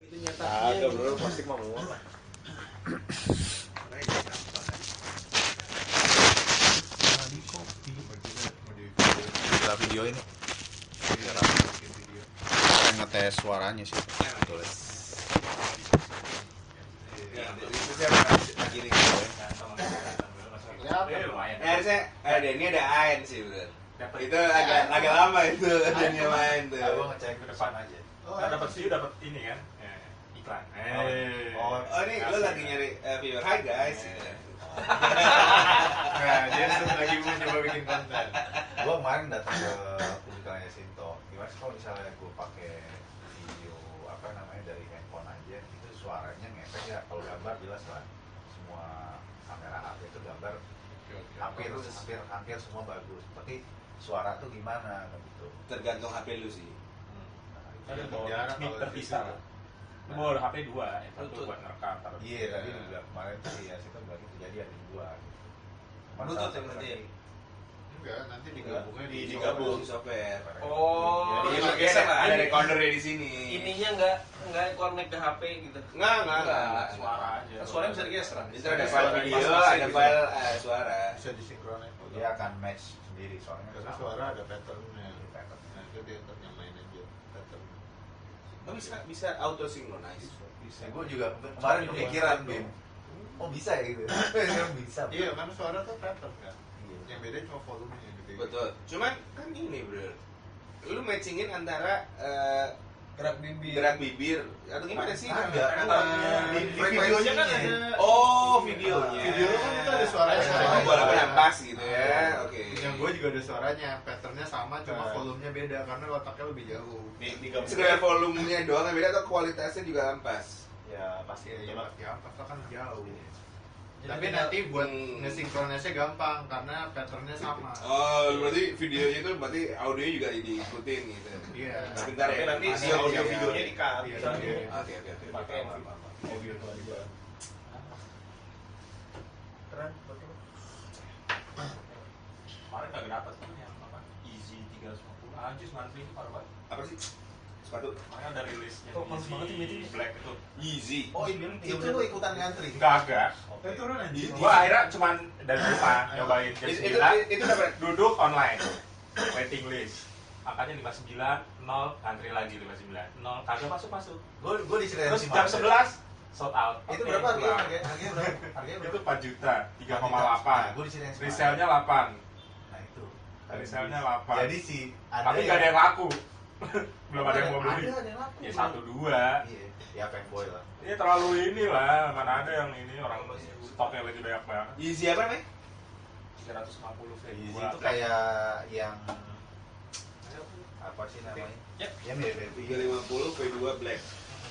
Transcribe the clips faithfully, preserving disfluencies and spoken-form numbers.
Itu nyetaknya. Agak bro, plastik mah muat lah. Di kopi. Kita video ini. Kita ngetes suaranya sih. Betul. Ya, itu saya lagi nih. Eh, harusnya ada ini ada Ain sih, bro. Itu agak agak lama itu dunia main tuh. Aku ngecek ke depan aja. Nah, dapat sih dapat ini kan ya, iklan. Eh. Oh, Oh, ini lo lagi nyari uh, viewer. Hai guys. Nah, dia tuh lagi mau coba bikin konten. Gua kemarin datang ke publikasinya Sinto. Gimana sih kalau misalnya gua pakai video apa namanya dari handphone aja, itu suaranya ngefek ya. Kalau gambar jelas lah. Semua kamera H P itu gambar hampir hampir hampir semua bagus. Tapi suara tuh gimana gitu. Tergantung H P lu sih. Ada Iya, bawa jarang mic kalau terpisah. di situ. Lu bawa H P dua, yang satu buat ngerekam taruh. Iya, tadi lu bilang kemarin tuh ya Sinto bilang itu jadi ada dua. Bluetooth ya berarti ya? Enggak, nanti digabungnya Di digabung software. Oh, Jadi iya, lu geser kayak lah. ada recordernya di sini. Ininya nggak nggak connect ke H P gitu. Enggak, enggak, enggak. Suara aja. Kan suaranya bisa digeser. Itu ada file video, ada file uh, suara. bisa disinkronin. Dia akan match sendiri soalnya. Karena sama. suara ada patternnya. Ada pattern. Nah itu dia ternyamain aja pattern. Oh, bisa bisa auto synchronize. Bisa. Gue juga kemarin kepikiran Bim. Oh bisa ya gitu. Bisa. Iya karena suara tuh pattern kan. Iya. Yang beda cuma volumenya gitu. Betul. Cuman kan ini, Bro. Lu matchingin antara uh, Gerak bibir. gerak bibir atau gimana sih? Ada. Nah, Di- Di videonya kan ada. Oh, videonya. Video lu kan itu ada suaranya. Oh, walaupun yang pas gitu ya. Oke. Yang gue juga ada suaranya, patternnya sama, cuma Nah. volumenya beda karena letaknya lebih jauh. Di di gambar. Sekedar volumenya doang yang beda atau kualitasnya juga ampas? Ya pasti Ya, aja ya lah. pasti ampas lah kan jauh. Jadi Tapi tinggal- nanti buat Hmm. ngesinkronisnya gampang karena patternnya sama. Oh, berarti videonya itu berarti audionya juga diikutin gitu. Iya. Tapi ntar ya. nanti Ada si audio audio videonya videonya di-cut. Iya, Misalnya. iya. Oke, oke, oke. Pakai Audio tuh aja. Keren, betul. Kemarin nggak dapat kan yang apa? Easy tiga ratus lima puluh. Anjir ngantri itu parah banget. Apa sih? Sepatu. Makanya ada rilisnya. Kok males banget ini, Easy Black itu. Easy. Oh itu itu lu ikutan ngantri. Enggak agak. Oke. turun aja. Gua akhirnya cuman dari rumah nyobain jam Itu itu sembilan. itu dapat Duduk online. Waiting list. Angkanya lima puluh sembilan, nol, antri lagi lima puluh sembilan, nol, kagak masuk-masuk. Gue gue diceritain Terus si jam Marcel. sebelas sold out. Itu Oke, berapa harganya? pulang. Harganya harganya berapa? Harganya Itu berapa? empat juta, tiga koma delapan. Gue diceritain si Resellnya delapan. Nah itu. Resellnya delapan. Jadi si ada Tapi nggak ada yang laku. Belum ada yang mau beli. Ada ada yang laku. Ya satu dua. Iya. Ya fanboy lah. Ini terlalu ini lah. Mana ada yang ini orang stoknya lagi banyak banget. Easy apa namanya? tiga ratus lima puluh V Easy dua. itu kayak yang apa sih namanya? Ya. Ya mirip tiga lima puluh V dua Black.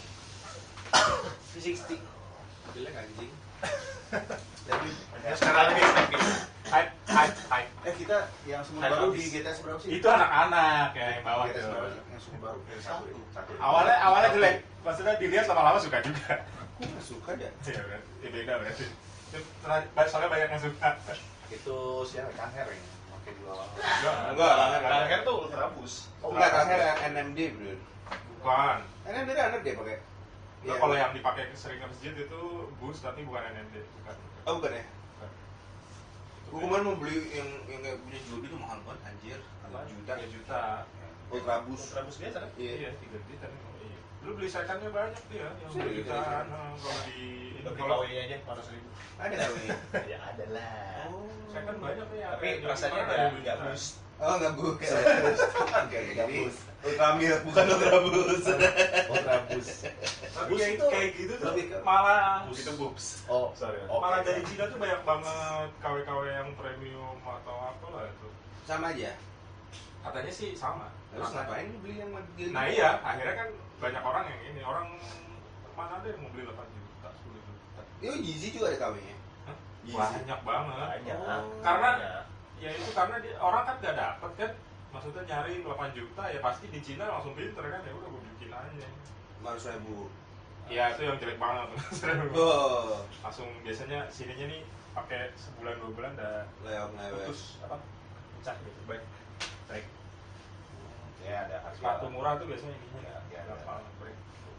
tiga enam nol. Jelek anjing. Tapi Ya, sekarang lagi hype hype hype. eh kita yang semua Hype baru habis. di G T S berapa sih? Itu anak-anak ya yang bawah G T S itu. berapa sih? Yang semua baru satu. Satu. Awalnya awalnya jelek, maksudnya dilihat lama-lama suka juga. Aku nggak suka dah. Ya berarti ya beda berarti. Itu ternyata- soalnya banyak yang suka. Itu siapa? Kang Her yang pakai di bawah. Enggak, Kang Her tuh ultra boost. Oh, enggak, Kaher N M D, Bro. Bukan. N M D ada dia pakai. Nah, kalau yang dipakai sering ke masjid itu boost tapi bukan N M D, bukan. Oh, bukan ya? Bukan. Gue kemarin mau beli yang yang kayak punya Jody tuh mahal banget anjir. Apa? Juta. tiga juta. Ultra boost. Ultra boost biasa kan? Iya. Iya, tiga juta kan. Oh, iya. Lu beli secondnya banyak dia, yang Serius, dua jutaan. serius. Nah, kalau di Udah beli kalau K W aja empat ratus ribu. Ada kali ini. Ya ada lah. Oh. second banyak ya. Tapi Yang rasanya mana nggak dua nggak juta. boost. Oh, enggak boost. Oke, Nggak jadi boost. Ultra Milk bukan Ultra Boost. Ultra boost. Tapi Boost kayak, itu kayak gitu tuh lebih ke- malah Boost. itu boobs. Oh, Sorry. oke. Malah dari Cina tuh banyak banget K W K W yang premium atau apa lah itu. Sama aja. Katanya sih sama. Terus ngapain lu beli yang gitu? Nah iya, akhirnya kan banyak orang yang ini, orang mana ada yang mau beli delapan juta, sepuluh juta. Yo, Yeezy juga ada K W-nya. Hah? Yeezy. Banyak banget. Banyak. Oh. Karena ya itu karena dia, orang kan gak dapet kan, maksudnya nyari delapan juta ya pasti di Cina langsung pinter kan, ya udah gue bikin aja. lima ratus ribu. Ya itu yang jelek banget. Oh, Langsung biasanya sininya nih pakai sebulan dua bulan udah lewat lewat. putus apa pecah gitu, baik break. Ya ada harga. Sepatu murah tuh biasanya ininya Ya, ya, ya, ada. gampang break. Lupa.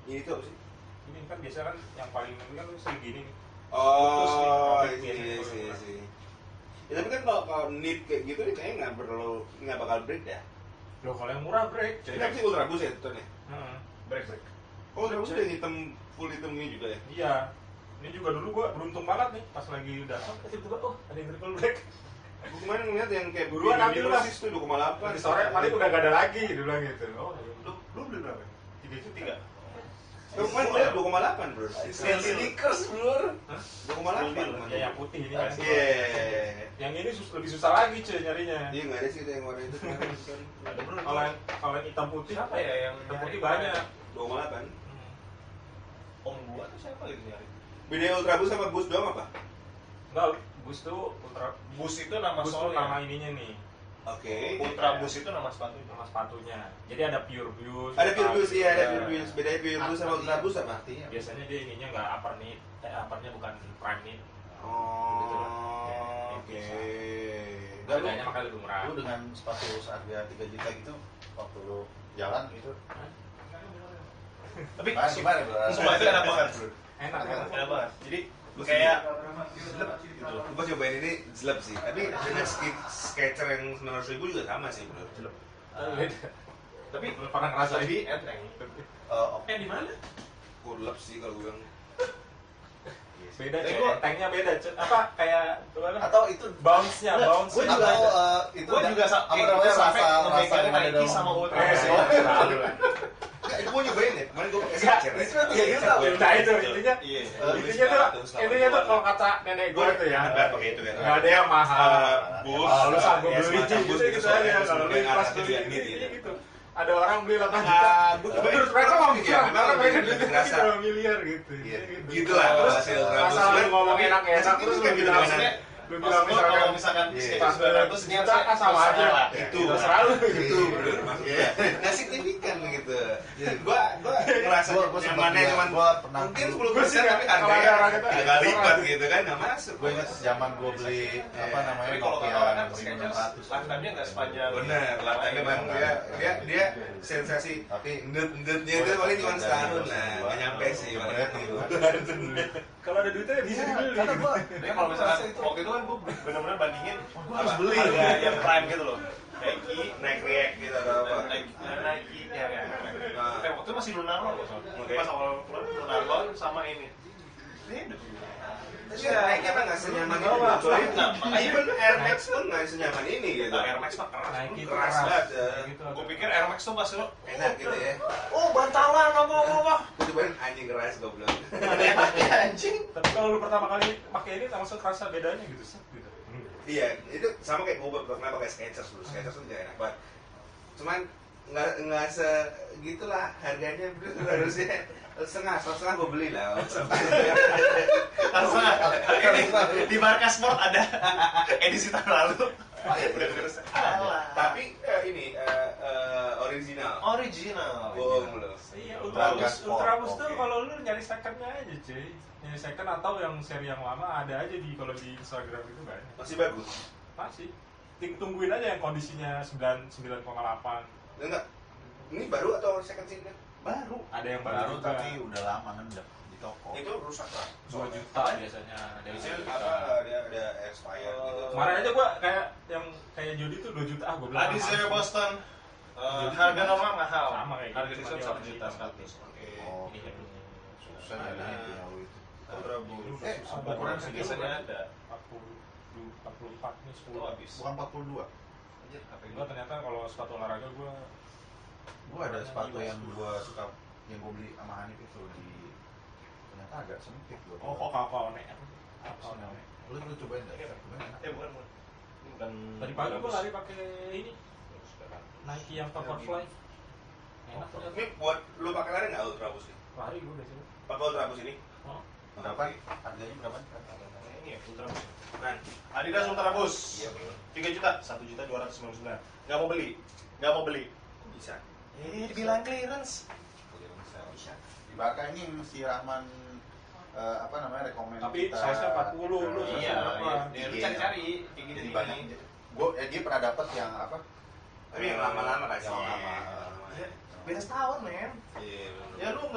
Ini tuh apa sih? Ini kan biasa kan yang paling ini kan sering gini nih. Oh, Putus nih, iya biasanya sih kalau sih. Ya, tapi kan kalau kalau knit kayak gitu nih kayaknya nggak perlu nggak bakal break ya. Loh kalau yang murah break. Jadi kan sih ultra boost ya tutornya. Heeh. Break break. Oh, ultra boost udah hitam full hitam ini juga ya. Iya. Ini juga dulu gua beruntung banget nih pas lagi datang tiba-tiba oh ada yang triple break. Gue kemarin ngeliat yang kayak Buruan ambil lah. Sis tuh dua koma delapan. Nanti sore paling udah gak ada lagi dia bilang gitu. Oh, Lu lu beli berapa? tiga juta. Tiga. Gue kemarin ngeliat dua koma delapan bro. Sneakers bro. Hah? dua koma delapan. Ya yang putih ini kan. Iya. Yang ini sus- lebih susah lagi cuy nyarinya. Iya nggak ada sih yang warna itu kemarin. Ada bro. Kalau yang kalau yang hitam putih Siapa ya yang hitam nyari? putih banyak. dua koma delapan. Hmm. Om gua tuh siapa gitu nyari? Beda ultra boost sama boost doang apa? Enggak, Boost tuh ultra Boost itu nama Boost tuh soalnya. nama ininya nih, Oke. Ultra Boost itu nama sepatunya. nama sepatunya. Jadi ada Pure Boost. Ada pure boost iya, ada Ya. pure boost. Bedanya pure boost sama ultra boost apa? Artinya Biasanya dia ininya nggak upper knit, eh uppernya bukan prime knit. Oh, oke. Harganya makanya lebih murah. lu dengan sepatu seharga tiga juta gitu waktu lu jalan gitu Tapi gimana gimana bro? sumpah itu enak banget bro. Enak, enak. Enak banget. Jadi kayak Zlep gitu loh. Gua cobain ini zlep sih. Tapi dengan ski- Skechers yang sembilan ratus ribu juga sama sih bro. Zlep. Beda. tapi Lu pernah ngerasain? lebih enteng. Eh, oke. Eh di mana? Kurlep sih kalau gue bilang. Beda, Tapi cuy. gua- Tanknya beda, cuy. Apa kayak gimana? Atau itu Bounce-nya, Nggak, bounce. gua juga atau ada. eh, itu Gua ada- juga sa- apa kayak namanya gitu sampai rasa rasa ngemegang yang ada Nike dalam sama Ultra Eh, Boost. oh, terlalu lah. Nggak, itu gue nyobain ya. Kemarin gue pakai Nggak, Skechers. itu tiga juta. Nah itu intinya. Iya. Intinya tuh, intinya tuh kalau kata nenek gue tuh ya, Nggak pakai itu kan. nggak ada yang mahal. Boost. Kalau lu sanggup ya, beli semacam gitu boost gitu soalnya aja. terus Kalau lu kemudian pas atasnya beli juga knit gitu, gitu. gitu. Ada orang beli delapan juta. Ah, gue cobain. Terus mereka ngomong Iya, gitu, memang karena mereka lebih- duitnya lebih kerasa. berapa miliar gitu. Iya, Gitu. gitu lah kalau Terus hasil Ultra Boost. asal lu Cuman- ngomong tapi enak-enak itu terus kan lu gitu bilang dengan- lu Maksud bilang gua kalau misalkan misalkan Iya. Skechers sembilan ratus ini juta kan sama aja. lah. Itu Terserah lu itu gitu. bro maksudnya nggak signifikan gitu. Gua gua ngerasa Gua- gua sempet nyamannya juga, cuman gua pernah mungkin dulu. sepuluh Gua sih persen nggak- tapi kalau ada harganya orang itu tiga terserah. lipat gitu kan nggak masuk. Gue ingat zaman gue beli apa namanya Tapi kalau Nokia kata orang kan enam Skechers ratus lifetime-nya nggak sepanjang. Bener, lifetime memang dia dia dia sensasi tapi ndet-ndetnya itu paling cuma setahun lah, nggak nyampe sih paling gitu. Kalau ada duitnya bisa dibeli. karena gue Tapi kalau misalkan waktu itu kan gue benar-benar bandingin gua harus beli. harga yang prime gitu loh. Nike, Naik react gitu atau apa. Nike, Nike, ya, ya. Nah. Eh, waktu itu masih Lunar Roll soalnya. Oke. Pas awal keluar Lunar Roll sama ini. Beda. Tapi naiknya kan nggak senyaman itu. Nggak, Coy. nggak, makanya- Even Air Max pun nggak senyaman ini gitu. Nah, Air Max mah keras. Nike itu Keras keras. banget, ya. Gitu. Gue pikir Air Max tuh pas lo Enak gitu ya. oh bantalan apa apa apa. Gue cobain anjing keras goblok. Enaknya anjing. Tapi kalau lu pertama kali pakai ini langsung kerasa bedanya gitu, set gitu. Iya, itu sama kayak gue pernah pakai Skechers dulu. Skechers tuh juga enak banget. Cuman nggak nggak se gitulah harganya bro harusnya setengah setengah gue beli lah. Langsung ini di Markas Sport ada edisi tahun lalu. Bener-bener salah. Tapi eh, ini eh, eh, original. Original. Bohong loh. Iya, Ultra Ultra Boost, Sport, Ultra Boost tuh oke. kalau lu nyari secondnya aja cuy. Nyari second atau yang seri yang lama ada aja di kalau di Instagram itu banyak. Masih bagus. Masih. Ting- Tungguin aja yang kondisinya sembilan sembilan koma delapan. Enggak. Ini baru atau second skin kan? Baru. Ada yang baru baru juga. tapi udah lama ngendap di toko. Itu rusak lah. dua juta biasanya. Ada yang Itu dua juta. apa ada ada expired gitu. Kemarin aja gua kayak yang kayak Jody tuh dua juta ah gua bilang. Adi mahal. Zero Boston. Eh, Jadi harga normal mahal. sama kayak Harga gitu, di cuma shop dia satu juta warna seratus. hitam. Oke. Oh, Ini kayak gini. susah ya Nah. punya lu itu. Ultra Boost. Eh, Susah ukuran banget. segitu Biasanya ada. empat puluh empat puluh empat nih Itu sepuluh. habis. Bukan empat puluh dua. Anjir, apa ini? Gua ternyata kalau sepatu olahraga gua Gue ada sepatu yang gue suka yang gue beli sama Hanif itu di ternyata agak sempit gue. oh kok kakao nek. Kakao nek. Lu lu cobain deh. Cobain enak. Eh bukan bukan. Ini bukan. Tadi pagi gua lari pakai ini Nike yang Vaporfly. Enak ternyata. Ini buat lu pakai lari nggak Ultra Boost ini? Lari gua biasanya. Pakai Ultra Boost ini? Oh. Berapa? Harganya berapa? Ini ya Ultra Boost. Kan? Adidas Ultra Boost. Iya betul. tiga juta, satu juta dua ratus sembilan puluh sembilan. Enggak mau beli. Enggak mau beli. Kok bisa? Eh, dibilang clearance. Bisa. Di Barca ini si Rahman eh, apa namanya rekomend Tapi kita size-nya empat puluh, lu ke- Iya, berapa? iya. Lu cari-cari kayak gini jadi nih. banyak. Gue eh, dia pernah dapat yang apa? Tapi yang lama-lama kan sih. Yang lama. Ya, beda setahun, men. Iya. Ya lu nggak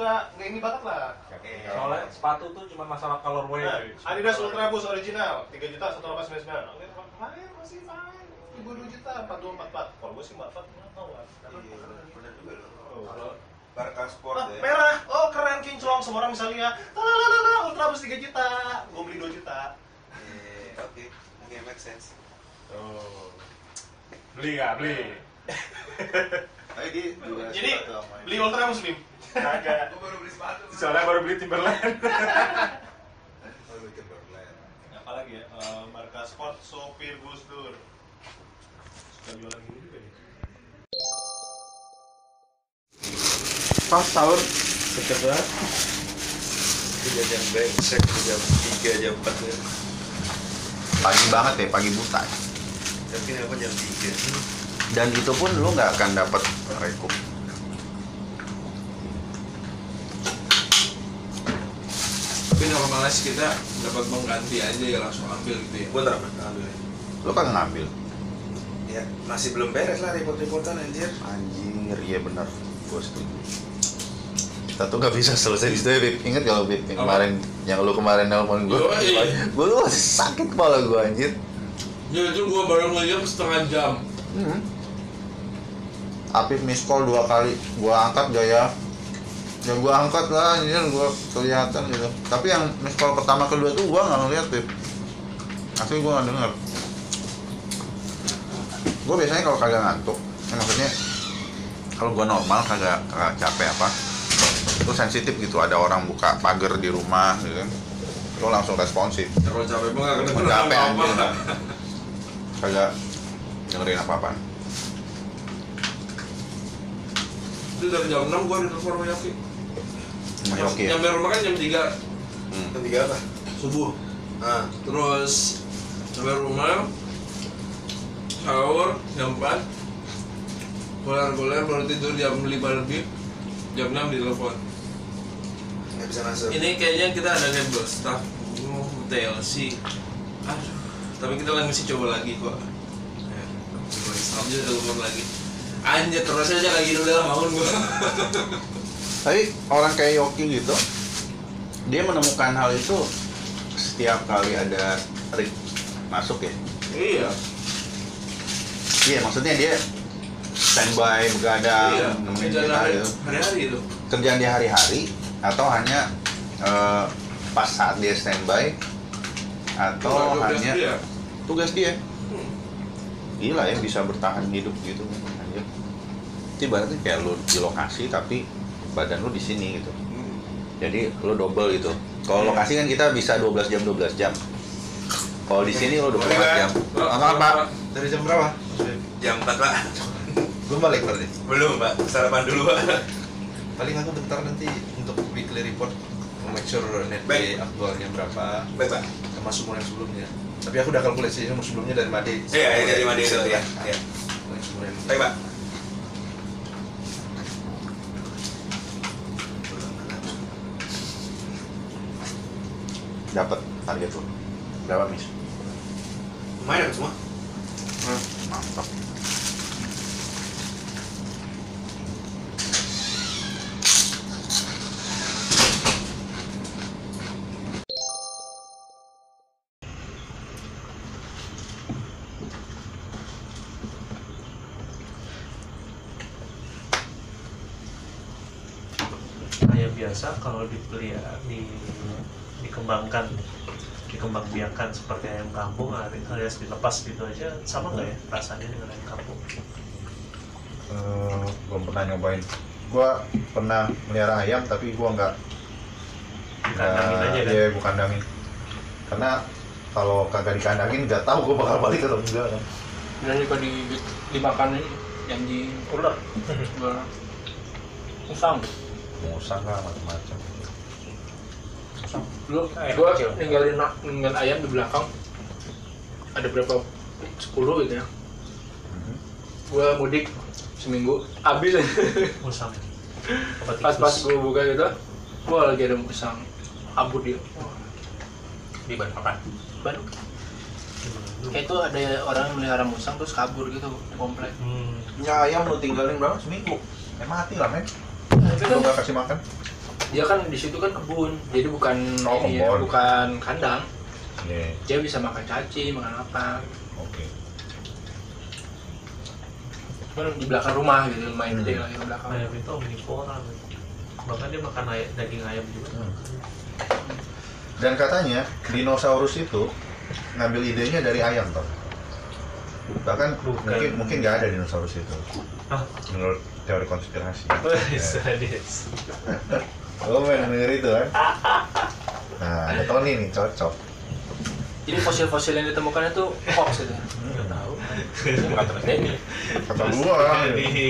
nggak nggak ini banget lah. Soalnya sepatu tuh cuma masalah colorway. Nah, cuy. Adidas Ultra Boost original tiga juta satu delapan sembilan sembilan. Oke, fine, masih fine. Ibu dua juta empat dua empat empat. Kalau gue sih empat empat nggak tahu kan. Iya, benar juga loh. Oh. Kalau Barca Sport Ah, ya. merah, oh keren kinclong, semua orang bisa lihat. Lalalala, Ultra Boost tiga juta, gue beli dua juta. Iya, oke. Oke, make sense. Tuh. Beli nggak? Beli. Tapi dia juga Jadi suka tuh sama beli Ultra Boost Bim? Kagak. Gue baru beli sepatu. Soalnya baru beli Timberland. Oh, lu Timberland. Apalagi ya, uh, Barca Sport sopir Gus Dur. Suka jualan gini juga ya. Pas sahur. Cepet banget. Itu jam brengsek, jam tiga, jam empat ya. Pagi banget ya, pagi buta. Tapi aku jam tiga. Dan itu pun lu nggak akan dapat recoup. Tapi normalnya sih kita dapat mengganti aja ya, langsung ambil gitu ya. Gue ntar ambil. Lu kan ngambil. Ya, masih belum beres lah report-reportan anjir. Anjir, iya benar. Gue setuju. Kita tuh nggak bisa selesai di situ ya, Bib. Ingat kalau Bib yang Apa? kemarin, yang lu kemarin nelpon gue, Yoi. gue tuh masih sakit kepala gue anjir. Ya itu gua baru ngeliat setengah jam. Hmm. Apif miss call dua kali, gua angkat gak ya? Ya gua angkat lah, anjir, gua kelihatan gitu. Tapi yang miss call pertama kedua tuh gua nggak ngeliat Bib. Asli gua nggak denger. Gua biasanya kalau kagak ngantuk, ya maksudnya kalau gua normal kagak kagak capek apa, itu sensitif gitu. Ada orang buka pagar di rumah, gitu kan, lo langsung responsif. Kalau capek mah gak kedengeran Capek apa-apa. anjir. Kagak dengerin apa-apaan. Itu dari jam enam gua ditelepon sama Yoki. Sama Yoki ya? Nyampe rumah kan jam tiga Hmm. Jam tiga apa? subuh. Ah, Terus sampai rumah, sahur jam empat, keluar-keluar baru tidur jam lima lebih, jam enam ditelepon. nggak bisa masuk. Ini kayaknya kita ada handle staff mau T L C. Aduh, tapi kita lagi masih coba lagi kok. Ya, staff juga telepon lagi. Anjir, terus aja kayak gini udah bangun gua. Tapi orang kayak Yoki gitu, dia menemukan hal itu setiap kali ada rig masuk ya. Iya. Iya, maksudnya dia standby begadang, Iya, nemenin kerjaan kita hari- gitu. hari-hari itu. Kerjaan dia hari-hari atau hanya eh, pas saat dia standby atau Tugas hanya dia. tugas dia. Hmm. Gila ya, bisa bertahan hidup gitu anjir. Itu ibaratnya kayak lu di lokasi tapi badan lu di sini gitu. Hmm. Jadi lu double gitu. Kalau Iya. lokasi kan kita bisa dua belas jam dua belas jam. Kalau di sini lu dua puluh empat Boleh, jam. Pak. Apa Pak? Dari jam berapa? Jam empat, Pak. Gue balik berarti. Belum, Pak. Sarapan dulu, Pak. Paling aku bentar nanti untuk weekly report, make sure net Baik. day aktualnya berapa, Baik, Pak. sama sumur yang sebelumnya. Tapi aku udah kalkulasi sumur sebelumnya dari Made. Iya, ini dari Made itu ya. Iya. Sumur yang Baik, Pak. Dapat target lu. Berapa, Mis? Lumayan semua. Mantap. Ayam biasa kalau dipelihara di dikembangkan dikembangbiakan seperti ayam kampung alias dilepas gitu aja sama nggak ya rasanya dengan ayam kampung? Eh, belum pernah nyobain. Gua pernah melihara ayam tapi gua nggak Dikandangin aja kan? Iya, bukan kandangin. Karena kalau kagak dikandangin nggak tahu gua bakal balik atau enggak kan. Dan juga di, dimakan yang di ular musang. Musang lah macam-macam. Dulu Ayam gua kecil. ninggalin ninggalin ayam di belakang ada berapa sepuluh gitu ya. Mhm. Gua mudik seminggu habis aja. Musang. Apa Pas pas tikus? gua buka gitu, gua lagi ada musang abu dia. Di Bandung apa? Bandung. Kayak itu ada orang yang melihara musang terus kabur gitu di komplek. Hmm. Ya ayam lu tinggalin berapa seminggu? Eh mati lah men. Tapi Lu kan nggak kasih makan? Dia kan di situ kan kebun, jadi bukan Oh, ini ya, kebun. bukan kandang. Iya. Dia bisa makan cacing, makan apa. Oke. Cuman di belakang rumah gitu, main Hmm. gede lah di belakang. Ayam itu omnivora, men. Bahkan dia makan ay- daging ayam juga. Hmm. Dan katanya dinosaurus itu ngambil idenya dari ayam toh. Bahkan Bukan. mungkin mungkin nggak ada dinosaurus itu. Hah? Menurut teori konspirasi. Wes, Ya. sadis. Oh, main denger itu kan? Nah, ada Tony nih cocok. Jadi fosil-fosil yang ditemukan itu hoax itu. Nggak tahu. Bukan terus ini. Kata gua. Jadi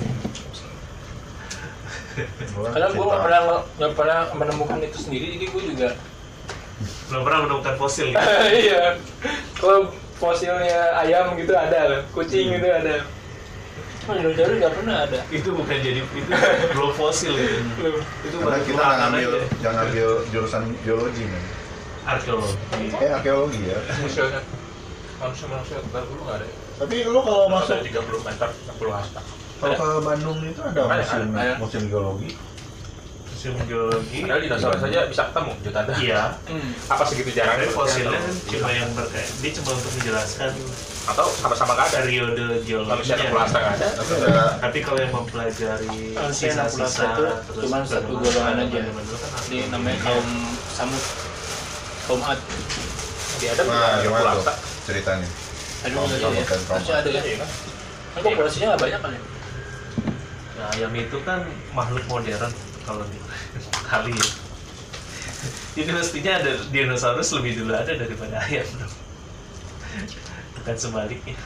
Gua Karena gue cinta. nggak pernah nggak pernah menemukan itu sendiri, jadi gue juga belum pernah menemukan fosil gitu. iya. Kalau fosilnya ayam gitu ada kan, kucing gitu ada. Oh, dinosaurus nggak pernah ada. Itu bukan jadi itu belum fosil itu. Belum. Itu Karena baru kita nggak kemakan ngambil aja. jangan ngambil jurusan biologi men. Arkeologi. Eh arkeologi ya. Musuhnya. Manusia-manusia dulu nggak ada. Tapi lu kalau masuk Masuk tiga puluh meter, enam puluh hasta. kalau ke Bandung itu ada Ada, museum ada. museum geologi. Museum geologi. Padahal dinosaurus saja bisa ketemu jutaan. Iya. Hmm. Apa segitu jarang? Tapi fosilnya kan cuma yang berkait. Dia cuma untuk menjelaskan Atau sama-sama nggak ada. periode Manusia enam puluh geologinya. hasta nggak ada. Tapi ada Tapi kalau yang mempelajari Manusia enam puluh sisa-sisa itu terus cuma satu bagaimana golongan aja. zaman dulu kan Ini namanya kaum Samud, kaum Ad. Di ada nah, enam gimana puluh tuh hasta. ceritanya? Ada Kaum nggak Samud ya? dan kaum Harusnya ada ya. Iya kan? Kan populasinya nggak banyak kan ya? Ya, ayam itu kan makhluk modern kalau di kali ya. Jadi mestinya ada dinosaurus lebih dulu ada daripada ayam dong. Bukan sebaliknya.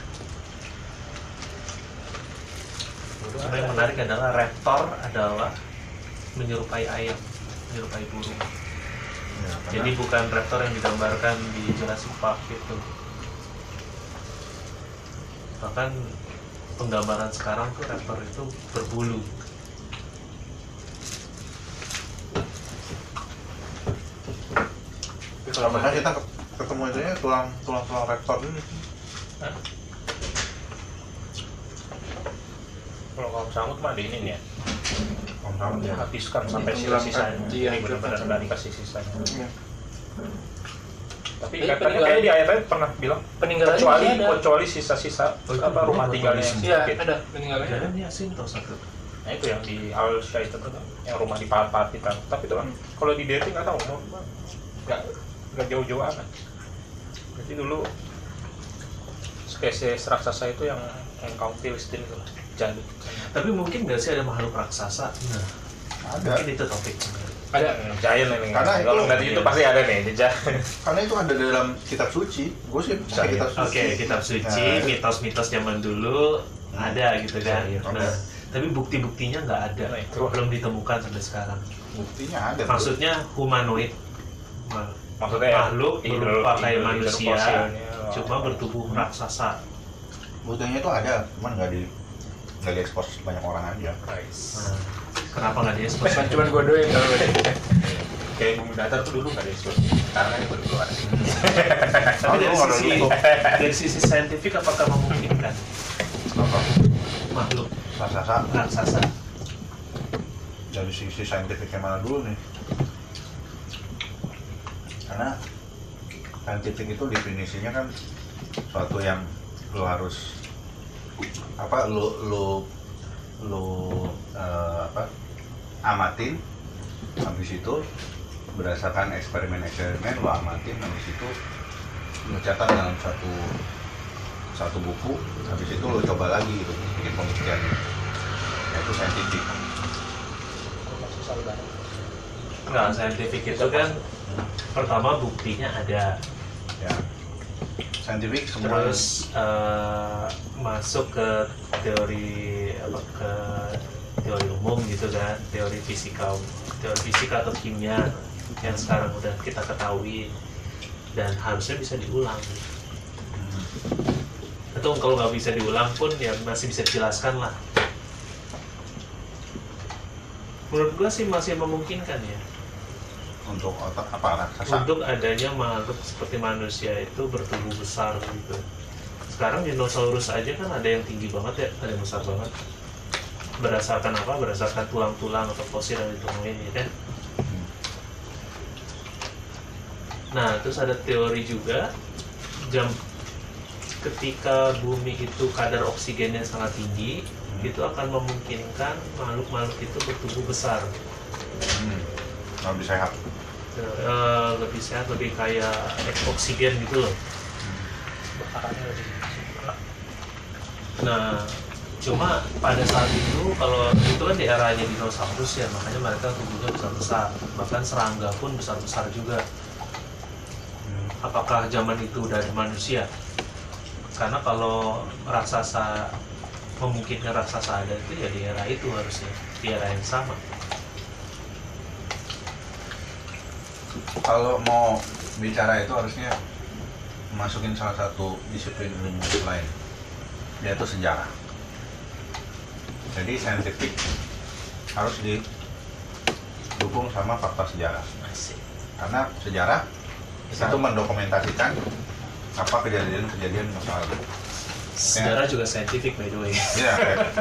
Cuma yang menarik adalah raptor adalah menyerupai ayam, menyerupai burung. Ya, Jadi bukan raptor yang digambarkan di Jurassic Park itu. Bahkan penggambaran sekarang tuh raptor itu berbulu. kalau pernah kita ke- ketemu itu ya tulang tulang tulang rektor ini. Kalau kaum Samud mah di ini nih ya. Kaum Samud ya. Habiskan sampai Tenggelamkan. sisa-sisanya. Iya, Ini benar-benar nggak dikasih sisanya. Iya. Tapi Jadi katanya peninggalan- kayaknya di ayatnya pernah bilang Peninggalannya kecuali masih ada. kecuali sisa-sisa Oh, itu apa rumah betul, tinggalnya betul. yang Iya, sedikit. ada peninggalannya. Jangan Yasin tau satu. Nah itu yang di Al Syait itu kan, yang rumah di Pahat kita. Tapi itu kan kalau di Deti nggak tahu, mau nggak nggak jauh-jauh amat. Jadi dulu spesies raksasa itu yang yang kaum Filistin itu lah, jadul. Tapi mungkin nggak sih ada makhluk raksasa? Nah, Ada. mungkin itu topik. Ada giant ini. Karena itu- kalau nggak di itu pasti ada nih, di giant. Karena itu ada dalam kitab suci. Gue sih pakai kitab suci. Oke, kitab suci, Nah, mitos-mitos zaman dulu ada gitu kan. Ada. Nah, tapi bukti-buktinya nggak ada, Nah, itu. belum ditemukan sampai sekarang. buktinya ada. tuh. Maksudnya humanoid, Ma- Maksudnya ya, makhluk hidro- berupa kayak hidro- manusia, hidrofosilnya. cuma bertubuh raksasa. Buktinya itu ada, cuman nggak di nggak diekspos banyak orang aja. Nice. Nah, kenapa nggak diekspos? Bukan cuma gue doang kalau gue. Kayak bumi datar tuh dulu nggak diekspos. Sekarang ini baru keluar. Tapi dari Kalau ada sisi dulu. dari sisi saintifik apakah memungkinkan Apa? makhluk Raksasa raksasa? dari sisi saintifiknya mana dulu nih? Karena saintifik itu definisinya kan suatu yang lo harus apa lo lo lo eh, apa amatin, habis itu berdasarkan eksperimen-eksperimen lo amatin, habis itu lo catat dalam satu satu buku, habis itu lo coba lagi gitu bikin pembuktiannya. Nah, itu saintifik. Nggak, saintifik itu kan pertama buktinya ada, Ya, saintifik semua. terus eh, masuk ke teori apa ke teori umum gitu kan, teori fisika teori fisika atau kimia yang sekarang udah kita ketahui dan harusnya bisa diulang. Atau kalau nggak bisa diulang pun ya masih bisa dijelaskan lah. Menurut gua sih masih memungkinkan ya Untuk otak apa raksasa? untuk adanya makhluk seperti manusia itu bertubuh besar gitu. Sekarang dinosaurus aja kan ada yang tinggi banget ya, ada yang besar banget. Berdasarkan apa? Berdasarkan tulang-tulang atau fosil yang ditemuin ya kan. Nah, terus ada teori juga jam ketika bumi itu kadar oksigennya sangat tinggi, hmm. itu akan memungkinkan makhluk-makhluk itu bertumbuh besar. Hmm. Lebih sehat. Uh, lebih sehat, lebih kayak oksigen gitu loh. Bakarannya lebih. Nah, cuma pada saat itu kalau itu kan di eranya dinosaurus ya, makanya mereka tubuhnya besar-besar, bahkan serangga pun besar-besar juga. Apakah zaman itu udah ada manusia? Karena kalau raksasa memungkinkan raksasa ada itu ya di era itu harusnya, di era yang sama. Kalau mau bicara itu harusnya masukin salah satu disiplin ilmu lain, yaitu sejarah. Jadi saintifik harus didukung sama fakta sejarah. Karena sejarah itu mendokumentasikan apa kejadian-kejadian masa lalu. Sejarah ya. Juga saintifik by the way. Iya.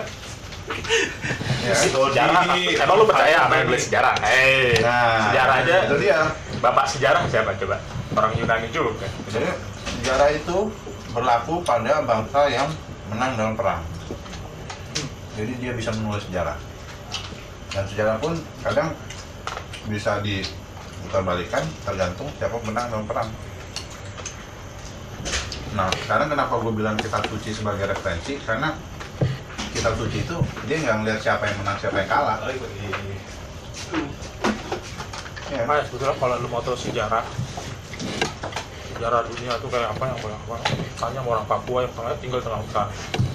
Ya, sejarah. Emang lu percaya apa yang nulis sejarah? Eh, nah, sejarah aja. Itu dia. Bapak sejarah siapa coba? Orang Yunani juga. Jadi sejarah itu berlaku pada bangsa yang menang dalam perang. Jadi dia bisa menulis sejarah. Dan sejarah pun kadang bisa diputarbalikan tergantung siapa menang dalam perang. Nah, sekarang kenapa gue bilang kitab suci sebagai referensi? Karena kitab suci itu dia nggak ngeliat siapa yang menang, siapa yang kalah. Ya, nah, sebetulnya kalau lu mau tahu sejarah, sejarah dunia itu kayak apa yang kayak apa? Tanya sama orang Papua yang tengah tinggal tengah hutan.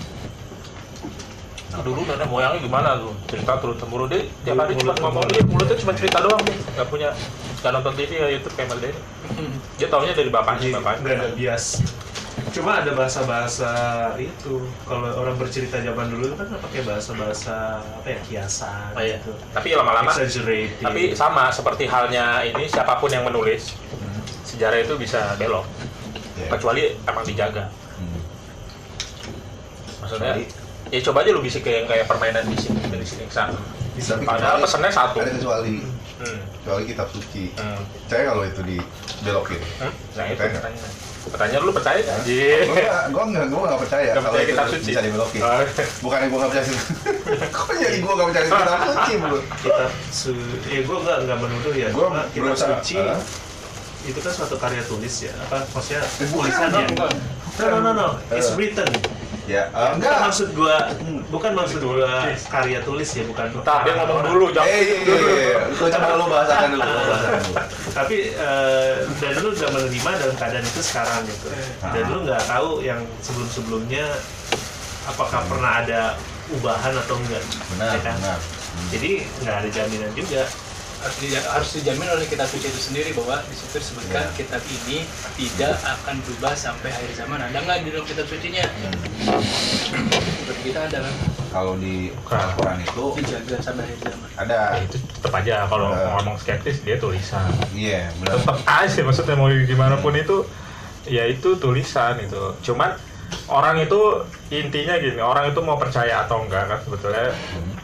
Nah, dulu nenek moyangnya gimana tuh? Cerita turun temurun dia tiap hari cuma ngomong dia mulutnya cuma cerita doang nih, nggak punya nggak nonton T V ya YouTube kayak Mal Denny. Dia taunya dari bapaknya, bapaknya. Nggak ada bias. Cuma ada bahasa-bahasa itu kalau orang bercerita zaman dulu kan pakai bahasa-bahasa apa ya, kiasan oh, iya. gitu. Tapi lama-lama exaggerated. Tapi sama seperti halnya ini siapapun yang menulis hmm. sejarah itu bisa belok yeah. kecuali emang dijaga. Hmm. Maksudnya Sorry. ya coba aja lu bisik kayak kayak permainan bisik dari sini ke sana. Padahal pesannya satu. Ada kecuali hmm. kecuali kitab suci. Hmm. Percaya kalau itu dibelokin. Hmm? Nah itu pertanyaan. Pertanyaan lu percaya nggak? Gue gue nggak gue nggak percaya gak kalau itu kitab suci bisa dibelokin. Oh. Bukannya gue nggak percaya sih. Kok jadi gue nggak percaya kitab suci bro? Kitab suci, ya gue nggak nggak menuduh ya. Gue kitab suci uh. itu kan suatu karya tulis ya. Apa maksudnya tulisan ya? No no no no, it's written. Ya, uh, bukan enggak. maksud gua, bukan maksud gua karya tulis ya, bukan. Tapi ngomong dulu, jangan. Eh, iya, iya, itu coba lu bahasakan dulu. Tapi uh, dan lu udah menerima dalam keadaan itu sekarang gitu. Dan lu nggak tahu yang sebelum-sebelumnya apakah pernah ada ubahan atau enggak. Benar, ya kan? benar. Jadi nggak ada jaminan juga. Harus dijamin oleh kitab suci itu sendiri bahwa di situ disebutkan yeah. kitab ini tidak akan berubah sampai akhir zaman. Ada nggak di dalam kitab sucinya? Hmm. Seperti kita ada kan? Kalau di Al-Quran itu dijaga sampai akhir zaman. Ada. Ya, itu tetap aja kalau uh, ngomong skeptis dia tulisan. Iya, yeah, benar. Tetap aja maksudnya mau gimana pun itu, ya itu tulisan itu. Cuman orang itu intinya gini, orang itu mau percaya atau enggak kan sebetulnya. Hmm.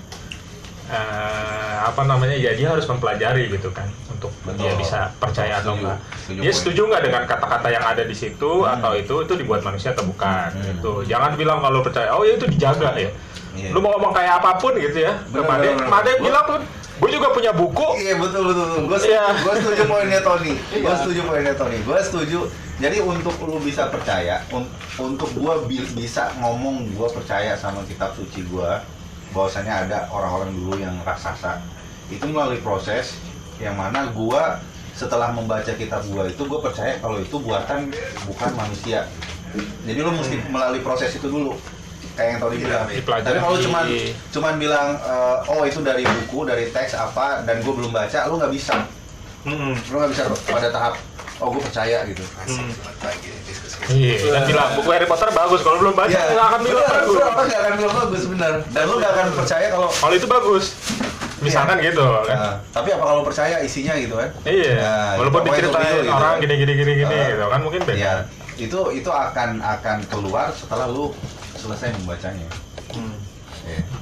Uh, apa namanya ya dia harus mempelajari gitu kan untuk Betul. dia bisa percaya atau enggak. Setuju dia setuju nggak dengan kata-kata yang ada di situ hmm. atau itu itu dibuat manusia atau bukan hmm. gitu. Jangan bilang kalau percaya oh ya itu dijaga ya. Yeah. Lu mau ngomong kayak apapun gitu ya. Made Made bilang pun gue juga punya buku. Iya betul betul. Gue setuju, yeah. gue setuju poinnya Tony. Gue setuju poinnya Tony. Gue setuju. Jadi untuk lu bisa percaya, un untuk gue bi bisa ngomong gue percaya sama kitab suci gue. Bahwasanya ada orang-orang dulu yang raksasa itu melalui proses yang mana gua setelah membaca kitab gua itu gua percaya kalau itu buatan bukan manusia. Jadi lu mesti melalui proses itu dulu kayak yang tadi bilang. Tapi kalau cuman cuman bilang uh, oh itu dari buku dari teks apa dan gua belum baca, lu nggak bisa. Mm-hmm. Lu nggak bisa pada tahap oh gua percaya gitu. Hmm. Iya, dan bilang buku Harry Potter bagus, kalau belum baca nggak ya, akan bilang bener, bagus. Orang nggak akan bilang bagus benar. Dan lu nggak akan percaya kalau kalau itu bagus. Misalkan ya. gitu kan. Nah, tapi apa kalau percaya isinya gitu kan? Iya. Nah, walaupun diceritain gitu, orang gini gini gini gini uh, gitu kan mungkin beda. Ya, itu itu akan akan keluar setelah lu selesai membacanya. Hmm. Yeah.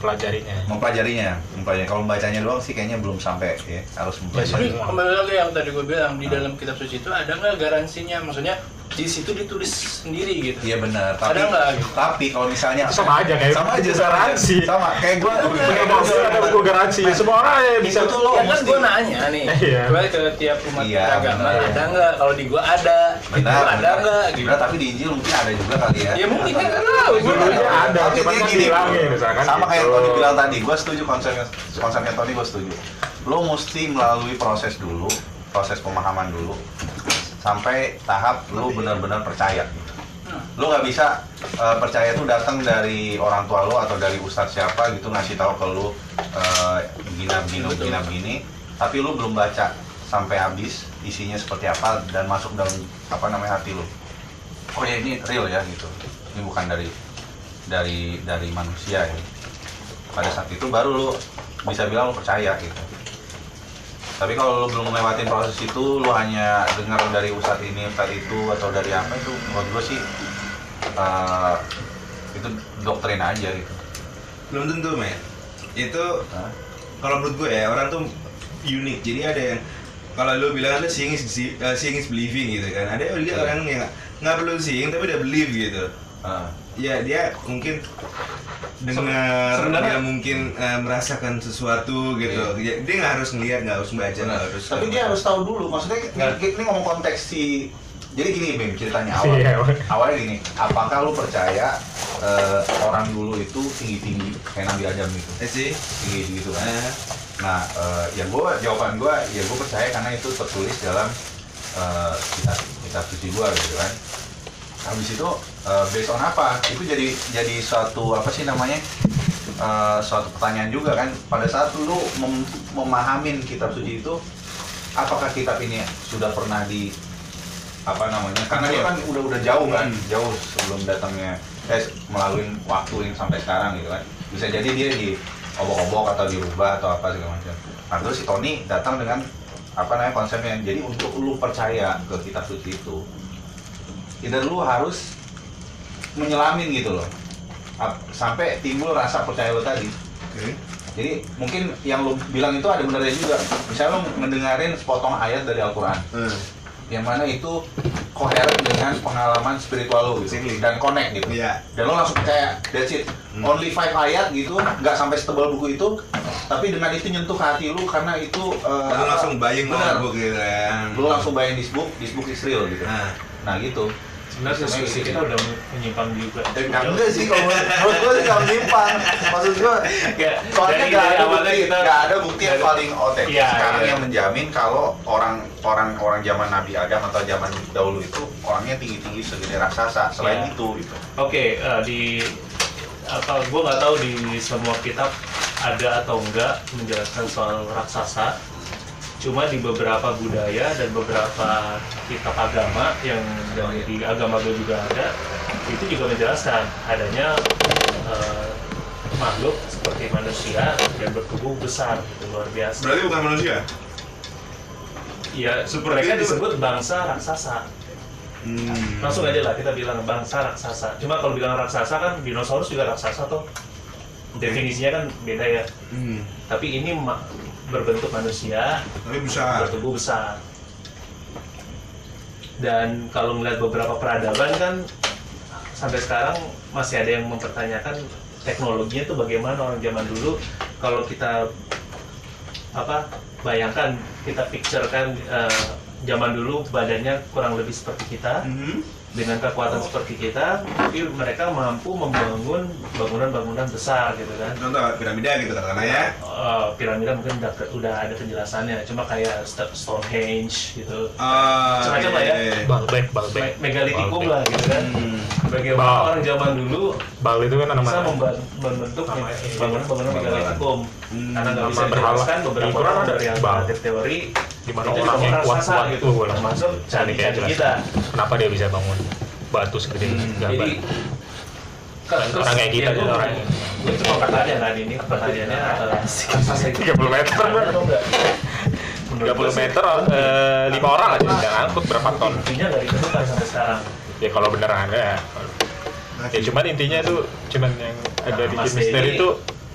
mempelajarinya. Mempelajarinya, mempelajari. Kalau membacanya doang sih kayaknya belum sampai ya, harus Tapi mempelajari. kembali lagi yang tadi gue bilang, di dalam kitab suci itu ada nggak garansinya? Maksudnya di situ ditulis sendiri gitu. Iya benar. Tapi Ada nggak gitu? tapi kalau misalnya Itu sama aja kayak sama aja buku sama aja. garansi. Sama kayak gue Pasti ada buku garansi. Semua orang ya bisa Itu tuh lo Ya kan mesti gue nanya nih, Iya. gue ke tiap umat Iya, beragama benar. ada nggak? Kalau di gue ada, di benar, gua ada benar. nggak gitu? Benar, tapi di Injil mungkin ada juga kali ya. Ya mungkin kan nggak tahu. Gue Dulunya nggak tahu. ada, Tapi cuman dia kan gini, dihilangin misalkan sama kayak gitu. Tony bilang tadi, gue setuju konsepnya konsepnya Tony, gue setuju. Lo mesti melalui proses dulu, proses pemahaman dulu, sampai tahap lo benar-benar percaya. Lo nggak bisa uh, percaya itu datang dari orang tua lo atau dari ustadz siapa gitu ngasih tahu ke lo uh, gini gini gini gini, tapi lo belum baca sampai habis isinya seperti apa dan masuk dalam apa namanya hati lo. Oh ya ini real ya gitu. Ini bukan dari dari dari manusia ya. Pada saat itu baru lo bisa bilang lo percaya gitu. Tapi kalau lo belum ngelewatin proses itu, lo hanya dengar dari ustadz ini, ustadz itu, atau dari apa itu, menurut gue sih uh, itu doktrin aja gitu. Belum tentu men. Itu Hah? kalau menurut gue ya orang tuh unik. Jadi ada yang kalau lu bilang ada seeing is, uh, seeing is believing gitu kan. Ada juga Iya. orang yang nggak perlu seeing tapi udah believe gitu. Uh, Ya dia mungkin dengar, Sebenarnya- dia mungkin uh, merasakan sesuatu gitu. Ya, dia nggak harus ngelihat, nggak harus baca, nggak harus. Tapi dia harus tahu dulu, maksudnya ini, ini ngomong konteks si. Jadi gini Bim, ceritanya awal. Iya. Awalnya gini, apakah lu percaya uh, orang dulu itu tinggi-tinggi kayak Nabi Adam gitu? Eh sih. Tinggi gitu kan. Nah, Nah, uh, yang gue jawaban gue, ya gue percaya karena itu tertulis dalam uh, kitab kitab suci gue gitu kan. Habis itu uh, based on apa? Itu jadi jadi suatu apa sih namanya? Uh, suatu pertanyaan juga kan. Pada saat lu mem memahamin kitab suci itu, apakah kitab ini sudah pernah di apa namanya? Karena dia kan udah udah jauh kan, jauh sebelum datangnya eh, melalui waktu yang sampai sekarang gitu kan. Bisa jadi dia di obok-obok atau dirubah atau apa segala macam. Nah terus si Tony datang dengan apa namanya konsepnya. Jadi untuk lu percaya ke kitab suci itu, either lu harus menyelamin gitu loh, Ap- sampai timbul rasa percaya lo tadi. oke. Jadi mungkin yang lu bilang itu ada benernya juga. Misalnya lu mendengarin sepotong ayat dari Al-Quran, Hmm. yang mana itu koheren dengan pengalaman spiritual lu gitu, dan connect gitu. Iya. Dan lo langsung percaya, that's it. Hmm. Only five ayat gitu, nggak sampai setebal buku itu, tapi dengan itu nyentuh ke hati lu karena itu uh, Lalu langsung buying benar. book gitu kan. Lu langsung buying this book, this book is real gitu. Nah, Nah gitu. Sebenarnya diskusi kita udah menyimpang juga. Nah, enggak sih, kalau menurut menurut gue sih nggak menyimpang. Maksud gue, Kayak soalnya dari- nggak dari ada awalnya bukti, kita- nggak ada bukti yang dari- paling otentik Iya, sekarang iya. yang menjamin kalau orang orang orang zaman Nabi Adam atau zaman dahulu itu orangnya tinggi tinggi segede raksasa. Selain Iya. itu, gitu. Oke, eh, di apa gue nggak tahu di semua kitab ada atau enggak menjelaskan soal raksasa. Cuma di beberapa budaya dan beberapa kitab agama yang dan di agama gue juga ada, itu juga menjelaskan adanya eh, makhluk seperti manusia yang bertubuh besar, gitu, luar biasa. berarti bukan manusia. Ya, Seperti mereka itu. disebut bangsa raksasa. Hmm. Langsung aja lah kita bilang bangsa raksasa. Cuma kalau bilang raksasa kan dinosaurus juga raksasa toh. Definisinya kan beda ya. Hmm. Tapi ini ma- berbentuk manusia, Tapi besar. bertubuh besar. Dan kalau melihat beberapa peradaban kan sampai sekarang masih ada yang mempertanyakan teknologinya itu bagaimana orang zaman dulu. Kalau kita apa bayangkan kita picturekan eh, zaman dulu badannya kurang lebih seperti kita Hmm. dengan kekuatan seperti kita, tapi mereka mampu membangun bangunan-bangunan besar gitu kan. Contoh piramida gitu katakanlah ya. Eh, piramida mungkin udah, udah ada penjelasannya, cuma kayak St- Stonehenge gitu, Ah, Semacam lah ya. iya. Baalbek, Baalbek. Me- megalitikum lah gitu kan. Hmm. Bagaimana Baal. orang zaman dulu Baal itu kan nama bisa memba- membentuk Nama me- ini. bangunan-bangunan megalitikum, Hmm. karena nggak Nama bisa berhala. dijelaskan beberapa Di Quran orang ada dari Baal. alternatif teori di mana itu orang juga yang raksasa kuat-kuat gitu, itu boleh. termasuk Jadi kayak candi-candi jelas. kita. Kenapa dia bisa bangun batu segede Hmm. gaban? Jadi Dan orang kayak kita ya, dan orang gue cuma pertanyaan tadi ini pertanyaannya adalah raksasa itu tiga puluh meter ada atau enggak? tiga puluh meter, eh, lima orang aja bisa ngangkut berapa ton? Intinya nggak ditemukan sampai sekarang. Ya kalau bener ada ya. Ya cuman intinya itu cuman yang ada Nah, di Mas misteri Denny- itu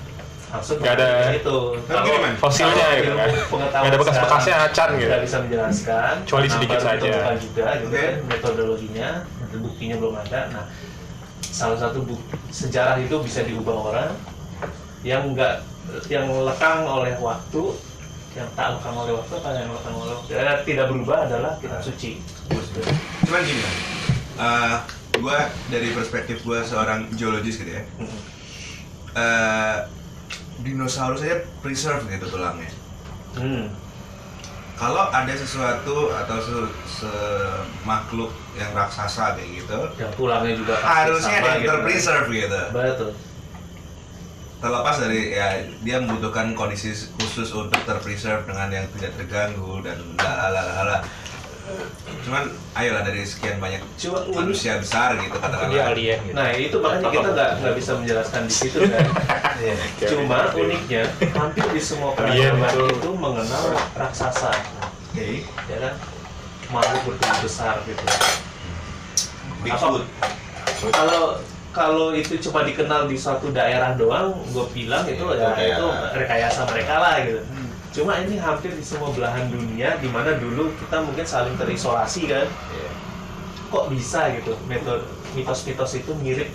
langsung nggak ada itu Kan gini, man. fosilnya gitu kan, nggak ada bekas-bekasnya acan gitu, nggak bisa menjelaskan kecuali sedikit kenapa saja ditemukan juga gitu Oke. kan, metodologinya buktinya belum ada. Nah, salah satu buk, sejarah itu bisa diubah orang yang enggak yang lekang oleh waktu, yang tak lekang oleh waktu apa yang lekang oleh waktu ya, tidak berubah adalah kitab suci. Cuman gini kan, uh, gue dari perspektif gue seorang geologis gitu ya, uh, dinosaurus aja preserve gitu tulangnya. Hmm. Kalau ada sesuatu atau se, se- makhluk yang raksasa kayak gitu, Yang tulangnya juga pasti harusnya sama ada yang gitu kan. terpreserve gitu. Betul. Terlepas dari ya dia membutuhkan kondisi khusus untuk terpreserve dengan yang tidak terganggu dan lalala. Cuman ayolah dari sekian banyak Cuma unik. manusia besar gitu dia katakanlah. alien gitu. Nah, itu makanya kita nggak nggak bisa menjelaskan di situ kan. Cuma uniknya hampir di semua Alien peradaban itu. itu mengenal raksasa, Oke. ya kan, makhluk bertubuh besar gitu. Bigfoot. Kalau kalau itu cuma dikenal di suatu daerah doang, gue bilang itu ya Itu itu kayak- rekayasa mereka lah gitu. Cuma ini hampir di semua belahan dunia, di mana dulu kita mungkin saling terisolasi kan. Kok bisa gitu, metode mitos-mitos itu mirip.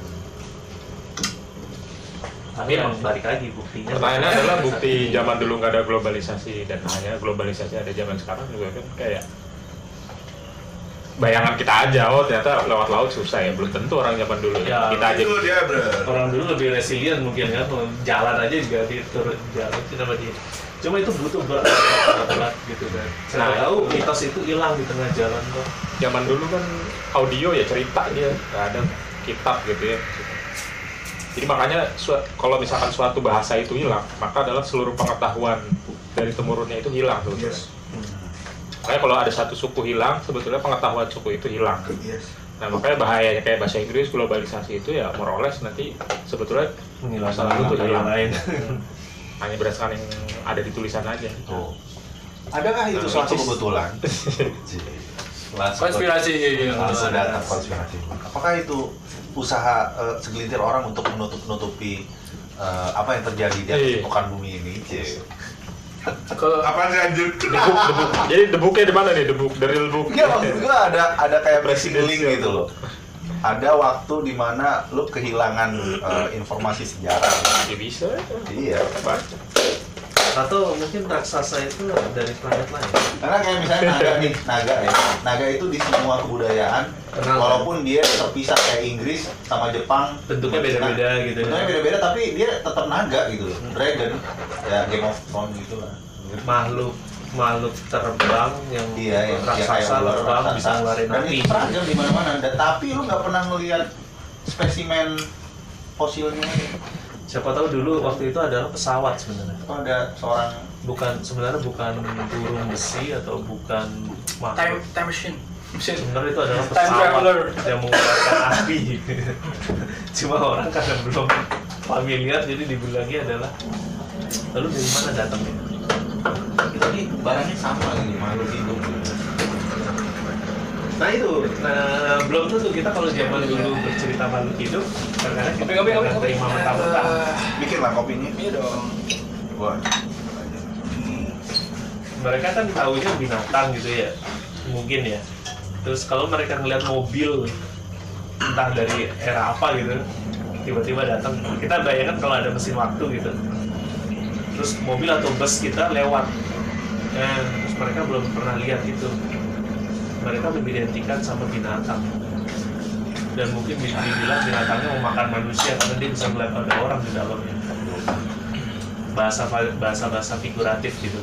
Tapi emang balik lagi buktinya. Pertanyaannya adalah bukti zaman dulu nggak ada globalisasi dan hanya globalisasi ada zaman sekarang juga kan kayak bayangan kita aja, oh ternyata lewat laut susah ya, belum tentu orang zaman dulu Ya, kita aja Itu dia bro. Orang dulu lebih resilient mungkin kan, jalan aja juga diturun jalan itu nama dia. Cuma itu butuh berat, berat gitu kan. Saya Nah, tahu mitos itu hilang di tengah jalan kok. zaman dulu kan audio ya cerita dia nggak ada kitab gitu ya. Jadi makanya su- kalau misalkan suatu bahasa itu hilang, maka adalah seluruh pengetahuan dari temurunnya itu hilang sebetulnya. Makanya kalau ada satu suku hilang, sebetulnya pengetahuan suku itu hilang. Yes. Nah makanya bahayanya kayak bahasa Inggris, globalisasi itu ya more or less nanti sebetulnya masa lalu itu hilang. lain. Hanya berdasarkan yang ada di tulisan aja. Tuh. Adakah itu Nah, suatu which is- kebetulan? Langsung- Konspirasi. langsung datang konspirasi. Apakah itu usaha eh, segelintir orang untuk menutup-nutupi eh, apa yang terjadi di atas Iya. permukaan bumi ini? Cie. Kalau Apaan sih anjir? Debuk, debuk. Jadi debuknya di mana nih? Debuk, the real book. Enggak, maksud gua ada ada kayak missing Presiden link siapa? gitu loh. Ada waktu di mana lu kehilangan eh, informasi sejarah. Ya bisa. Iya. Baca. Atau mungkin raksasa itu dari planet lain. Karena kayak misalnya naga nih, naga ya. Naga itu di semua kebudayaan, Kenal, walaupun dia terpisah kayak Inggris sama Jepang, Bentuknya sama Cina, beda-beda gitu ya. bentuknya beda-beda tapi dia tetap naga gitu loh. Dragon, ya Game of Thrones gitu lah. Makhluk makhluk terbang yang Iya, yang yang kayak raksasa ular terbang raksasa. bisa ngeluarin Dan api. itu seragam di mana-mana. Dan tapi lu nggak pernah ngelihat spesimen fosilnya. Siapa tahu dulu waktu itu adalah pesawat sebenarnya. Atau ada seorang Bukan sebenarnya bukan burung besi atau bukan Time makhluk. time machine. Mesin. Sebenarnya itu adalah Time pesawat traveler. yang mengeluarkan api. Cuma orang karena belum familiar jadi dibilangnya adalah lalu dari mana datangnya? tapi barangnya sama gitu, makhluk hidup. Nah itu, nah belum tentu kita kalau zaman dulu bercerita makhluk hidup, kadang-kadang kita Kopi, kopi, kopi, nggak kopi. terima mentah-mentah. Bikin lah kopinya. Iya dong. Gua. Mereka kan taunya binatang gitu ya, mungkin ya. Terus kalau mereka ngeliat mobil, entah dari era apa gitu, tiba-tiba datang, kita bayangkan kalau ada mesin waktu gitu. Terus mobil atau bus kita lewat, eh, terus mereka belum pernah lihat itu. Mereka mengidentikan sama binatang. Dan mungkin dibilang binatangnya mau makan manusia karena dia bisa melihat ada orang di dalamnya. Bahasa bahasa bahasa figuratif gitu.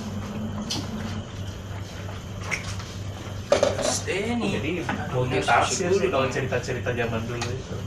Denny. Jadi multi tafsir sih kalau cerita-cerita zaman dulu itu.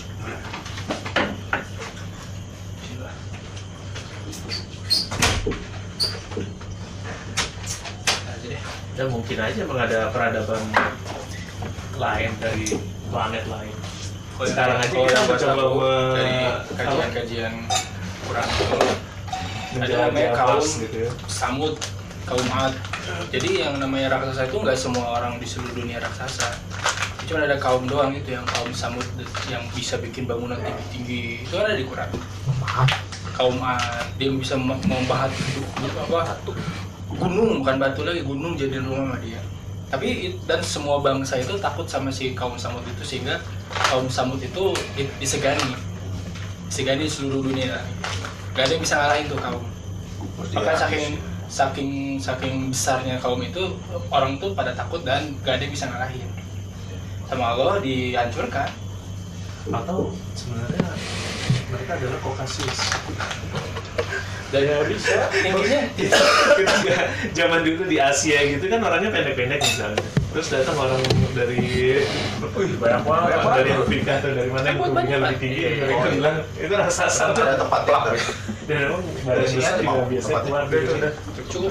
Dan mungkin aja emang ada peradaban lain dari planet lain. Sekarang aja kita mencoba me- dari apa? kajian-kajian kurang ada menjadi namanya apa kaum gitu ya. Samud, kaum Ad. Jadi yang namanya raksasa itu nggak semua orang di seluruh dunia raksasa. Cuma ada kaum doang itu yang kaum Samud yang bisa bikin bangunan tinggi-tinggi. Itu ada di Quran. kaum Ad, dia bisa mem- membahat apa gunung, bukan batu lagi, gunung jadi rumah sama dia. Tapi it- dan semua bangsa itu takut sama si kaum Samud itu, sehingga kaum Samud itu di- disegani disegani di seluruh dunia. Gak ada yang bisa ngalahin tuh kaum. Maka saking saking saking besarnya kaum itu, orang tuh pada takut dan gak ada yang bisa ngalahin. Sama Allah dihancurkan. Atau sebenarnya mereka adalah Caucasus. Dan bisa tingginya kita juga zaman dulu di Asia gitu kan orangnya pendek-pendek misalnya. Terus datang orang dari wih banyak banget dari Afrika atau dari mana yang tubuhnya lebih tinggi, mereka bilang itu raksasa. Ada tempat ya. Dan memang badan besar juga biasanya keluar dari itu udah cukup.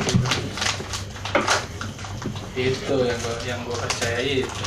Itu yang gua yang gua percayai itu.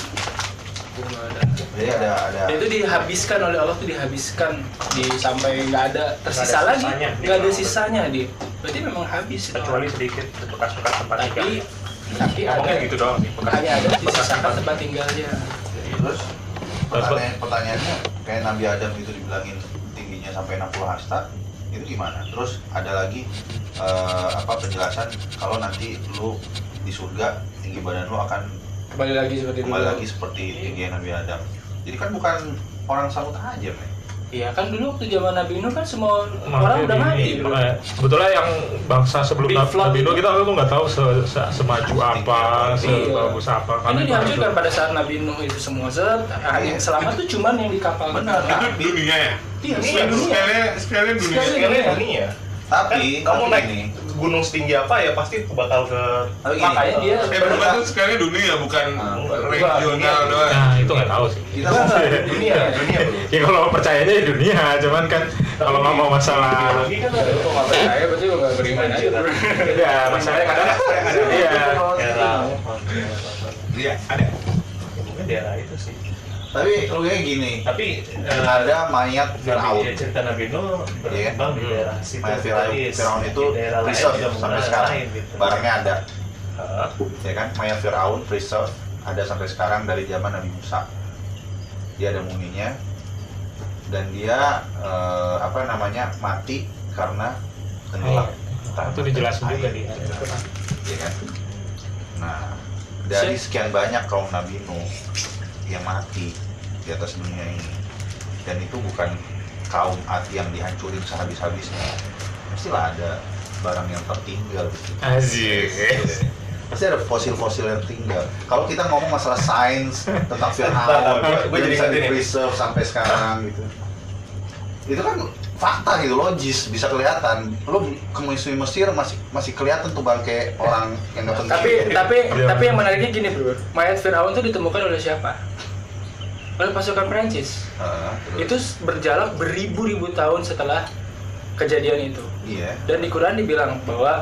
Gua nggak ada. Jadi ada ada Dan itu dihabiskan oleh Allah tuh dihabiskan di sampai nggak ada tersisa Nggak ada lagi, sisanya. nggak ada sisanya di. Berarti memang habis. itu. kecuali sedikit bekas-bekas tempat Tapi tinggal. tapi ada Ngomongnya gitu doang sih. bekas- hanya ada disisakan tempat tinggalnya. terus pertanyaan, pertanyaannya kayak Nabi Adam itu dibilangin tingginya sampai enam puluh hasta, itu gimana? Terus ada lagi eh, apa penjelasan kalau nanti lu di surga tinggi badan lu akan Kembali lagi seperti kembali dulu. lagi seperti tinggi Nabi Adam. Jadi kan bukan orang Samud aja, men. Iya kan dulu waktu zaman Nabi Nuh kan semua Makanya orang udah gini, mati. bro. makanya sebetulnya yang bangsa sebelum Big Nabi flood Nabi Nuh itu. kita tuh nggak tahu se, se- semaju apa, Iya. sebagus apa. Ini itu dihancurkan hancur. pada saat Nabi Nuh itu semua set. Ah, yang selamat tuh cuman yang di kapal benar. Itu dunia ya? Iya, Sekalian sekalian dunia. sekalian sekalian dunia. Sekalian Sekalian dunia. dunia. Tapi Kan kamu tapi naik ini gunung setinggi apa ya pasti bakal ke tapi gini, Makanya dia Eh, berarti itu sekalian dunia, bukan Ah, regional doang. Nah itu nggak tahu sih. kita mau dunia, dunia bro. Ya kalau percayanya ya dunia, cuman kan kalau ngomong masalah Biologi kan ada kok nggak percaya berarti lo nggak beriman aja. bro. ya masalahnya kadang iya era Iya, ada. mungkin daerah itu sih. tapi lu kayak gini, Tapi eh, ada mayat Firaun. Nabi, cerita Nabi Nuh berkembang di daerah situ. Mayat Firaun, Tadi, Firaun itu di daerah lain preserve juga sampai mungkin sekarang. lain, gitu. Barangnya ada, Heeh. ya kan? Mayat Firaun preserve ada sampai sekarang dari zaman Nabi Musa. Dia ada muminya dan dia eh, apa namanya mati karena tenggelam. Nah, itu dijelasin juga di Iya kan? Nah, dari sekian banyak kaum Nabi Nuh yang mati di atas dunia ini, dan itu bukan kaum Ad yang dihancurin sehabis-habisnya, pastilah ada barang yang tertinggal gitu. Aziz. Pasti ada fosil-fosil yang tinggal. Kalau kita ngomong masalah sains tentang Firaun, Gua- gua dia jadi bisa ingat ini. di-preserve sampai sekarang gitu. Itu kan fakta gitu, logis, bisa kelihatan. Lo ke museum Mesir masih masih kelihatan tuh bangke orang yang nggak penting. Tapi tapi Iya. tapi yang menariknya gini bro, mayat Firaun itu ditemukan oleh siapa? Oleh pasukan Prancis. Heeh, terus. Itu berjalan beribu-ribu tahun setelah kejadian itu. Iya. Dan di Quran dibilang bahwa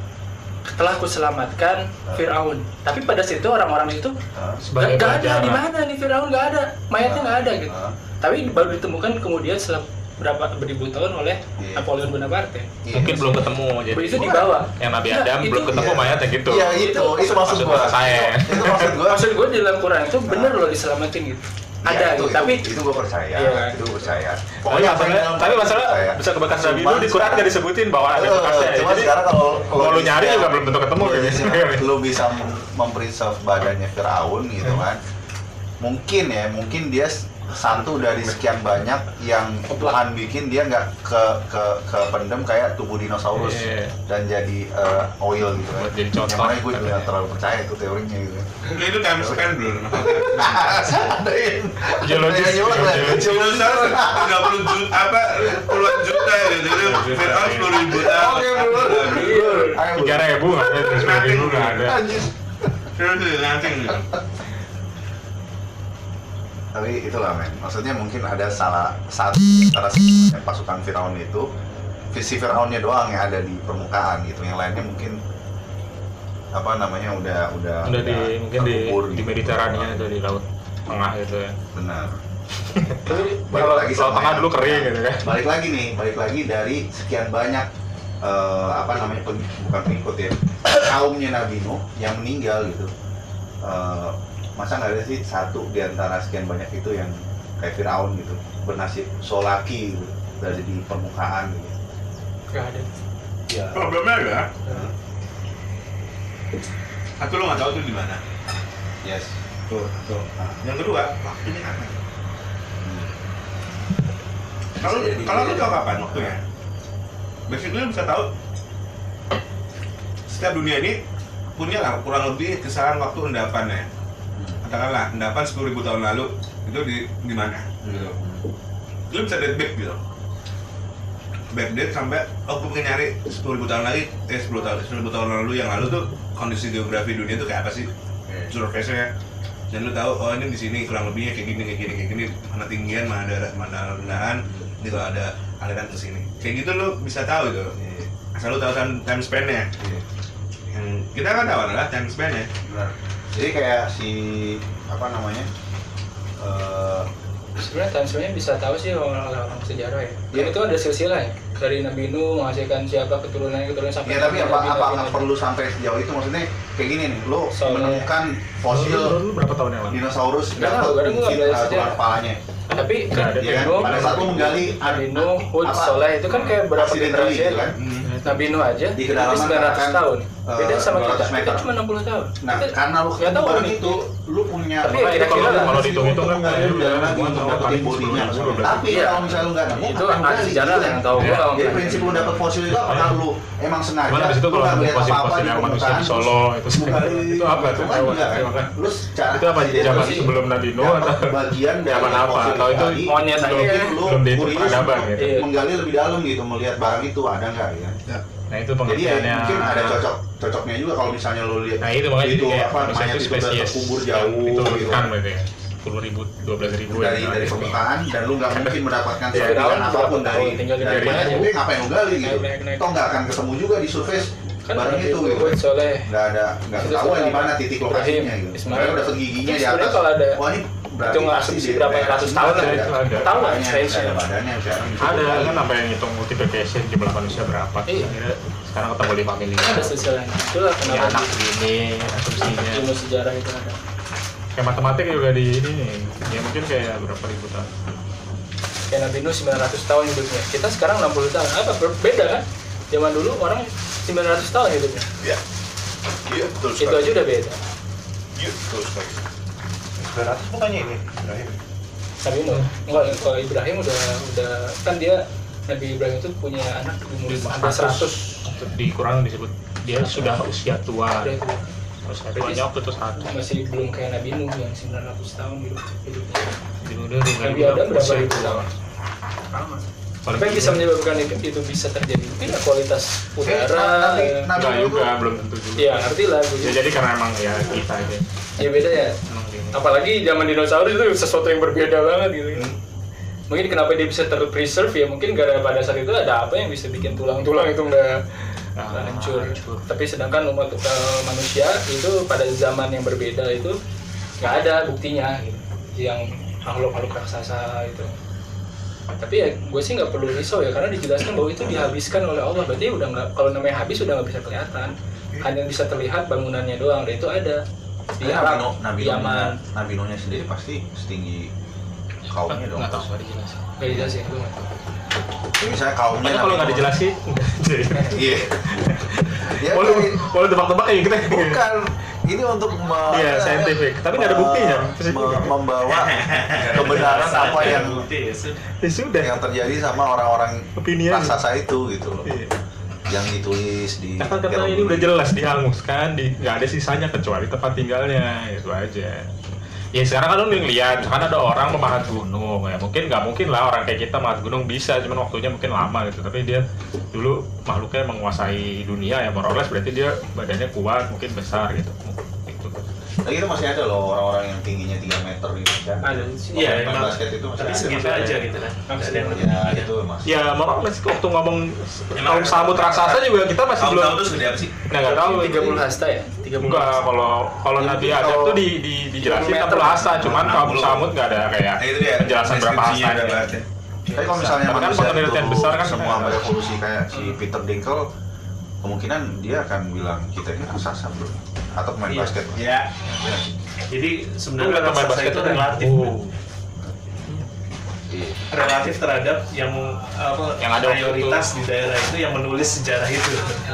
telah kuselamatkan Firaun. Tapi pada situ orang-orang itu Heeh. Sebagai nggak ada pelajaran. di mana nih Firaun, nggak ada, mayatnya nggak ada gitu. Heeh. Tapi baru ditemukan kemudian setelah berapa beribu tahun oleh Iya. Napoleon Bonaparte. Iya. Mungkin belum ketemu jadi Itu dibawa. yang Nabi Iya, Adam itu- belum ketemu iya. mayatnya gitu. Iya itu, itu maksud gua. saya. Itu maksud gua. Maksud gue di dalam Quran itu bener loh diselamatin gitu. Iya, Ada itu, gitu, tapi itu, itu gua percaya, Iya. itu gua percaya. Tapi masalah, tapi masalah percaya. bisa ke bekas Nabi Cuman itu di Quran nggak disebutin bahwa ada Eh, bekasnya. cuma Jadi sekarang kalau kalau lu nyari juga belum tentu ketemu lu kayak bisa, gitu. lu bisa mem- mempreserve badannya Firaun gitu Hmm. kan. Mungkin ya, mungkin dia s- satu dari sekian banyak yang Tuhan bikin dia nggak ke ke ke pendem kayak tubuh dinosaurus Iya. dan jadi eh, oil gitu kan. Buat jadi Yang contoh. mana gue juga nggak terlalu percaya itu teorinya gitu. Itu time span belum. Adain. Geologis, geologis. Dinosaurus tiga puluh juta apa puluhan juta gitu. Jadi Firaun sepuluh ribu tahun. Oke, bro. Ayo, bro. Tiga ribu nggak ada, terus sepuluh ribu nggak ada. Anjir. Terus nanti Tapi itulah men, maksudnya mungkin ada salah satu antara pasukan Firaun itu visi Firaunnya doang yang ada di permukaan gitu, yang lainnya mungkin apa namanya udah udah Udah di mungkin di terkubur di gitu. Mediterania atau di laut tengah itu ya. Benar. Tapi Balik kalau lagi laut sama tengah yang- dulu kering gitu kan. Balik lagi nih, balik lagi dari sekian banyak eh, apa namanya peng- bukan pengikut ya kaumnya Nabi Nuh yang meninggal gitu. Eh, masa nggak ada sih satu di antara sekian banyak itu yang kayak Firaun gitu bernasib solaki gitu, berada di permukaan gitu. Nggak ada. Ya. Problemnya ada. Satu lo nggak tahu tuh di mana. Yes. Tuh, tuh. Nah, yang kedua, waktunya kapan? Kalau kalau lu tahu kapan waktunya? Basically lu bisa tahu setiap dunia ini punya lah kurang lebih kisaran waktu endapannya. Katakanlah endapan sepuluh ribu tahun lalu itu di di mana? Gitu. Lu bisa date back gitu. Backdate sampai oh gue pengen nyari sepuluh ribu tahun lagi, eh sepuluh tahun sepuluh ribu tahun lalu yang lalu tuh kondisi geografi dunia tuh kayak apa sih? Surface-nya. Dan lu tahu oh ini di sini kurang lebihnya kayak gini kayak gini kayak gini, mana tinggian, mana darat, mana rendahan, gitu ada aliran ke sini. Kayak gitu lu bisa tahu gitu. Asal lu tahu time span-nya. Yang kita kan tahu adalah time span-nya. Benar. Jadi kayak si apa namanya? Uh, Sebenarnya time span-nya bisa tahu sih orang-orang sejarah ya. Iya. Kan itu ada silsilah ya. Dari Nabi Nuh menghasilkan siapa keturunannya keturunan sampai. ya tapi apa Nabi apa Nabi nggak Nabi. perlu sampai sejauh itu, maksudnya kayak gini nih, lo Soalnya- menemukan Dulu, fosil dulu berapa tahun yang lalu? dinosaurus Nggak tahu, kadang gua nggak mungkin belajar uh, sejarah. tulang kepalanya. Tapi Nggak ada. Ya kan? Nuh, Pada saat lo menggali Nabi Nuh, Hud, apa? Soleh itu kan kayak berapa Accidentally generasi gitu ya? kan? Nabi Nuh aja Di itu kedalaman sembilan ratus kan, tahun. eh, Beda sama dua kita. ratus Kita meter. cuma enam puluh tahun. Nah, Kita- karena lu nggak tahu barang ini. itu, lu punya Tapi Makanya kira-kira kalau lah, kalau dihitung-hitung kan nggak kayak ada jalan lagi cuma untuk berapa dapetin ribu, bodinya. sepuluh ribu, Tapi Iya. kalau misalnya lu nggak nemu, Itu ngapain ada gali? sejarah Gitu yang kan? tahu. Gua nggak Jadi mau prinsip lu dapet fosil itu apakah lu emang sengaja? Cuman habis itu lu kalau nggak nemu lihat apa-apa fosil-fosil di yang manusia di permukaan, Solo itu lu gali, itu apa itu tuh? kan juga kan? Iya, kan? Lu secara Itu apa accidental zaman sih sebelum Nabi Nuh dapat atau bagian dari zaman apa? fosil Atau itu tadi, monyet aja mungkin ya? lu belum dihitung curious peradaban untuk gitu. Iya. menggali lebih dalam gitu, melihat barang itu ada nggak ya? Nah itu Jadi ya, pengertiannya. mungkin ada cocok cocoknya juga kalau misalnya lu lihat Nah itu makanya itu jadi kayak apa manusia mayat itu itu udah spesies terkubur yang jauh gitu diturunkan berarti ya sepuluh ribu, dua belas ribu dari ya, dari gitu. permukaan dan lu nggak mungkin mendapatkan Ya, serpihan tahun apapun berapa dari tahun, tinggal dari gede-gede banyak aja. bukti, ngapain lu gali gitu? Naik, naik, naik. Toh nggak akan ketemu juga di surface Kan barang Nabi itu gitu. Hud, Soleh, Nggak ada nggak Itu ketahuan sama di mana titik Ibrahim, lokasinya gitu. Ismail. Mereka udah giginya di Sebenarnya atas. kalau ada- Wah ini berarti itu nggak pasti asumsi di berapa daerah ratus sini tahun ada- lah, itu ada. tahu lah, badannya, range-nya. ada badannya sekarang bisa Ada digali. kan apa yang ngitung multiplication jumlah manusia berapa? Iya. Akhirnya sekarang ketemu lima miliar. ada silsilahnya. Itulah Ya kenapa anak di segini asumsinya. ilmu sejarah itu ada. Kayak matematik juga di ini nih. Ya mungkin kayak berapa ribu tahun. Kayak Nabi Nuh sembilan ratus tahun hidupnya. Kita sekarang enam puluh tahun. Apa berbeda kan? Zaman dulu orang sembilan ratus tahun hidupnya. Iya. Iya, betul Itu aja udah beda. Iya, betul sekali. sembilan ratus bukannya ini Ibrahim. Nabi Nuh. Enggak, kalau Ibrahim udah udah kan dia Nabi Ibrahim itu punya anak umur hampir seratus. Di Quran disebut dia sudah usia tua. Udah itu. Usia tuanya waktu itu satu. Masih belum kayak Nabi Nuh yang sembilan ratus tahun hidup hidupnya. Jadi udah dengan Nabi Adam berapa usia ribu tua. tahun? Paling Apa yang bisa menyebabkan itu, itu bisa terjadi? Mungkin ya kualitas udara. Nabi- ya. Nabi Enggak itu- juga, belum tentu juga. Iya, ngerti lah. Ya gue. jadi karena emang ya kita aja. Ya beda ya. Emang gini. Apalagi zaman dinosaurus itu sesuatu yang berbeda banget gitu. Mungkin kenapa dia bisa terpreserve ya mungkin gara pada saat itu ada apa yang bisa bikin tulang-tulang itu nggak Nah, nggak hancur. hancur. Tapi sedangkan umat uh, manusia itu pada zaman yang berbeda itu nggak ada buktinya gitu. Yang makhluk-makhluk raksasa itu. Tapi ya gue sih nggak perlu risau ya karena dijelaskan bahwa itu dihabiskan oleh Allah, berarti udah nggak, kalau namanya habis udah nggak bisa kelihatan, hanya bisa terlihat bangunannya doang dan itu ada di Nabi Arab, Nuh, Nabi di Yaman. Nuhnya, Nabi Nuhnya sendiri pasti setinggi kaumnya dong. Nggak tahu, nggak dijelasin. Nggak dijelasin, gue nggak tahu. Jadi misalnya kaumnya Makanya kalau Nabi nggak Nuh- dijelasin, Iya. Ya, boleh kayak- boleh tebak-tebak kayak gitu. bukan ini untuk me- Iya, apa scientific. namanya, Tapi nggak ada buktinya. me- me- membawa kebenaran apa yang Ya sudah. yang terjadi sama orang-orang Opini aja. raksasa itu gitu loh. Iya. Yang ditulis di Kata-kata ini udah jelas dihanguskan, di nggak ada sisanya kecuali tempat tinggalnya, itu aja. Ya sekarang kan lu ngeliat, kan ada orang memahat gunung, ya mungkin nggak mungkin lah orang kayak kita memahat gunung bisa, cuman waktunya mungkin lama gitu. Tapi dia dulu makhluknya menguasai dunia ya, more or less, berarti dia badannya kuat, mungkin besar gitu. Gitu. Lagi itu masih ada loh orang-orang yang tingginya tiga meter di Indonesia. Ada. Pemain Iya, emang. basket itu masih Tapi ada. segitu aja gitu kan. Nggak ada yang lebih. Ya itu masih. Ya more or less waktu ngomong Emang kaum samud raksasa juga kita masih belum. Tahun-tahun tuh segede apa sih? Nah nggak tahu. tiga puluh hasta ya? tiga puluh Enggak, kalau kalau Ya, Nabi mungkin Adam kalau tuh di, di dijelasin meter. enam puluh hasta, cuman enam kaum puluh. samud nggak ada kayak Nah itu dia. penjelasan berapa hasta. deskripsinya ada banget ya. Tapi kalau misalnya Tapi kan manusia penelitian itu besar kan semua ada. berevolusi kayak si Peter Dinkel, kemungkinan dia akan bilang kita ini raksasa bro, atau pemain Iya. basket. Iya. Jadi Lu sebenarnya lihat pemain raksasa basket itu kan? relatif. Oh. relatif terhadap yang apa Yang ada waktu mayoritas di daerah itu yang menulis sejarah itu.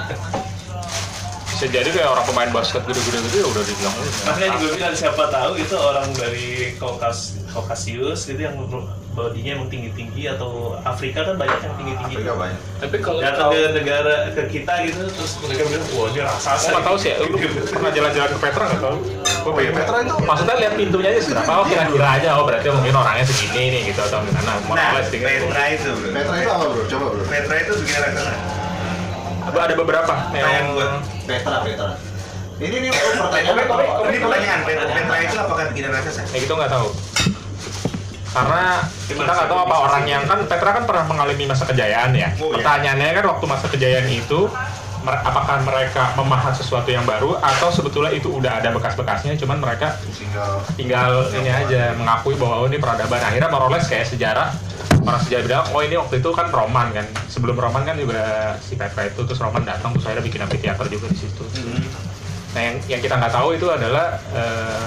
Bisa jadi kayak orang pemain basket gede-gede gitu ya udah dibilang gitu. Makanya juga bilang siapa tahu itu orang dari Kaukas Kaukasius gitu yang bodinya emang tinggi-tinggi, atau Afrika kan banyak yang tinggi-tinggi. Afrika banyak. Tapi kalau Datang ke negara ke kita gitu terus mereka bilang wah ini raksasa. Aku nggak tahu sih ya, lu pernah jalan-jalan ke Petra nggak tahu? Gue Oh iya, Petra itu maksudnya lihat pintunya aja seberapa, oh kira-kira aja, oh berarti mungkin orangnya segini nih gitu atau gimana, Nah, morales gitu. Petra itu bro. Petra itu apa bro? Coba bro. Petra itu begini rasanya. Ada beberapa Yang buat Petra, Petra. Ini nih oh, pertanyaan apa? ini pertanyaan, Petra, Petra itu apakah bikinan raksasa? ya gitu nggak tahu. Karena kita nggak tahu apa orang yang kan Petra kan pernah mengalami masa kejayaan ya. Oh, iya. Pertanyaannya kan waktu masa kejayaan itu mer- apakah mereka memahat sesuatu yang baru atau sebetulnya itu udah ada bekas-bekasnya, cuman mereka Tinggal tinggal ini aja mengakui bahwa oh, ini peradaban. Akhirnya Morales kayak sejarah, orang sejarah bilang oh ini waktu itu kan Roman kan, sebelum Roman kan juga si Petra itu, terus Roman datang terus akhirnya bikin amphitheater juga di situ. Hmm. Nah yang, yang kita nggak tahu itu adalah eh,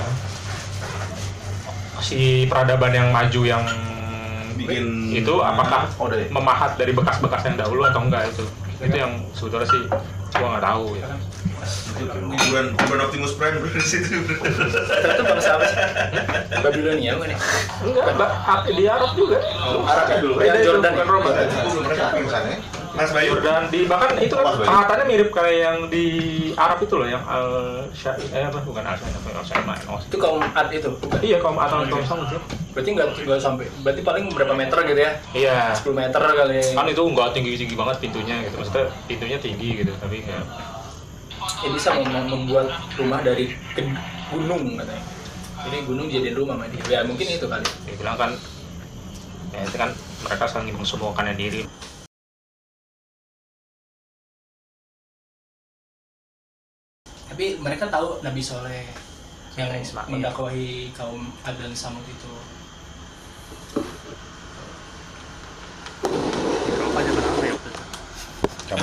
si peradaban yang maju yang Bikin itu apakah Oh, dari- memahat dari bekas-bekas yang dahulu atau enggak, itu itu yang sebetulnya sih gua nggak tahu ya. bukan bukan Optimus Prime bro di situ. itu bangsa apa sih? Babilonia bukan ya? Enggak, Mbak, di Arab juga. Arab dulu. Beda Ya, itu, Jordan. bukan Roma. misalnya. Mas Bayu. Jordan di bahkan itu kan Mas Bayu. pengataannya mirip kayak yang di Arab itu loh, yang al Syair eh apa bukan al Syair apa al Syair Itu kaum Ad itu. Bukan. iya kaum atau kaum sama sih. Berarti nggak nggak sampai. Berarti paling berapa meter gitu ya? Iya. sepuluh meter kali. Kan itu nggak tinggi-tinggi banget pintunya gitu, maksudnya pintunya tinggi gitu tapi nggak. Ya bisa mem- membuat rumah dari ke- gunung katanya. Jadi gunung jadiin rumah sama dia. Ya mungkin itu kali. Dia bilang kan ya itu kan mereka saling mensembuhkannya diri. Tapi mereka tahu Nabi Soleh yang Ismail. mendakwahi kaum Ad dan Samud itu.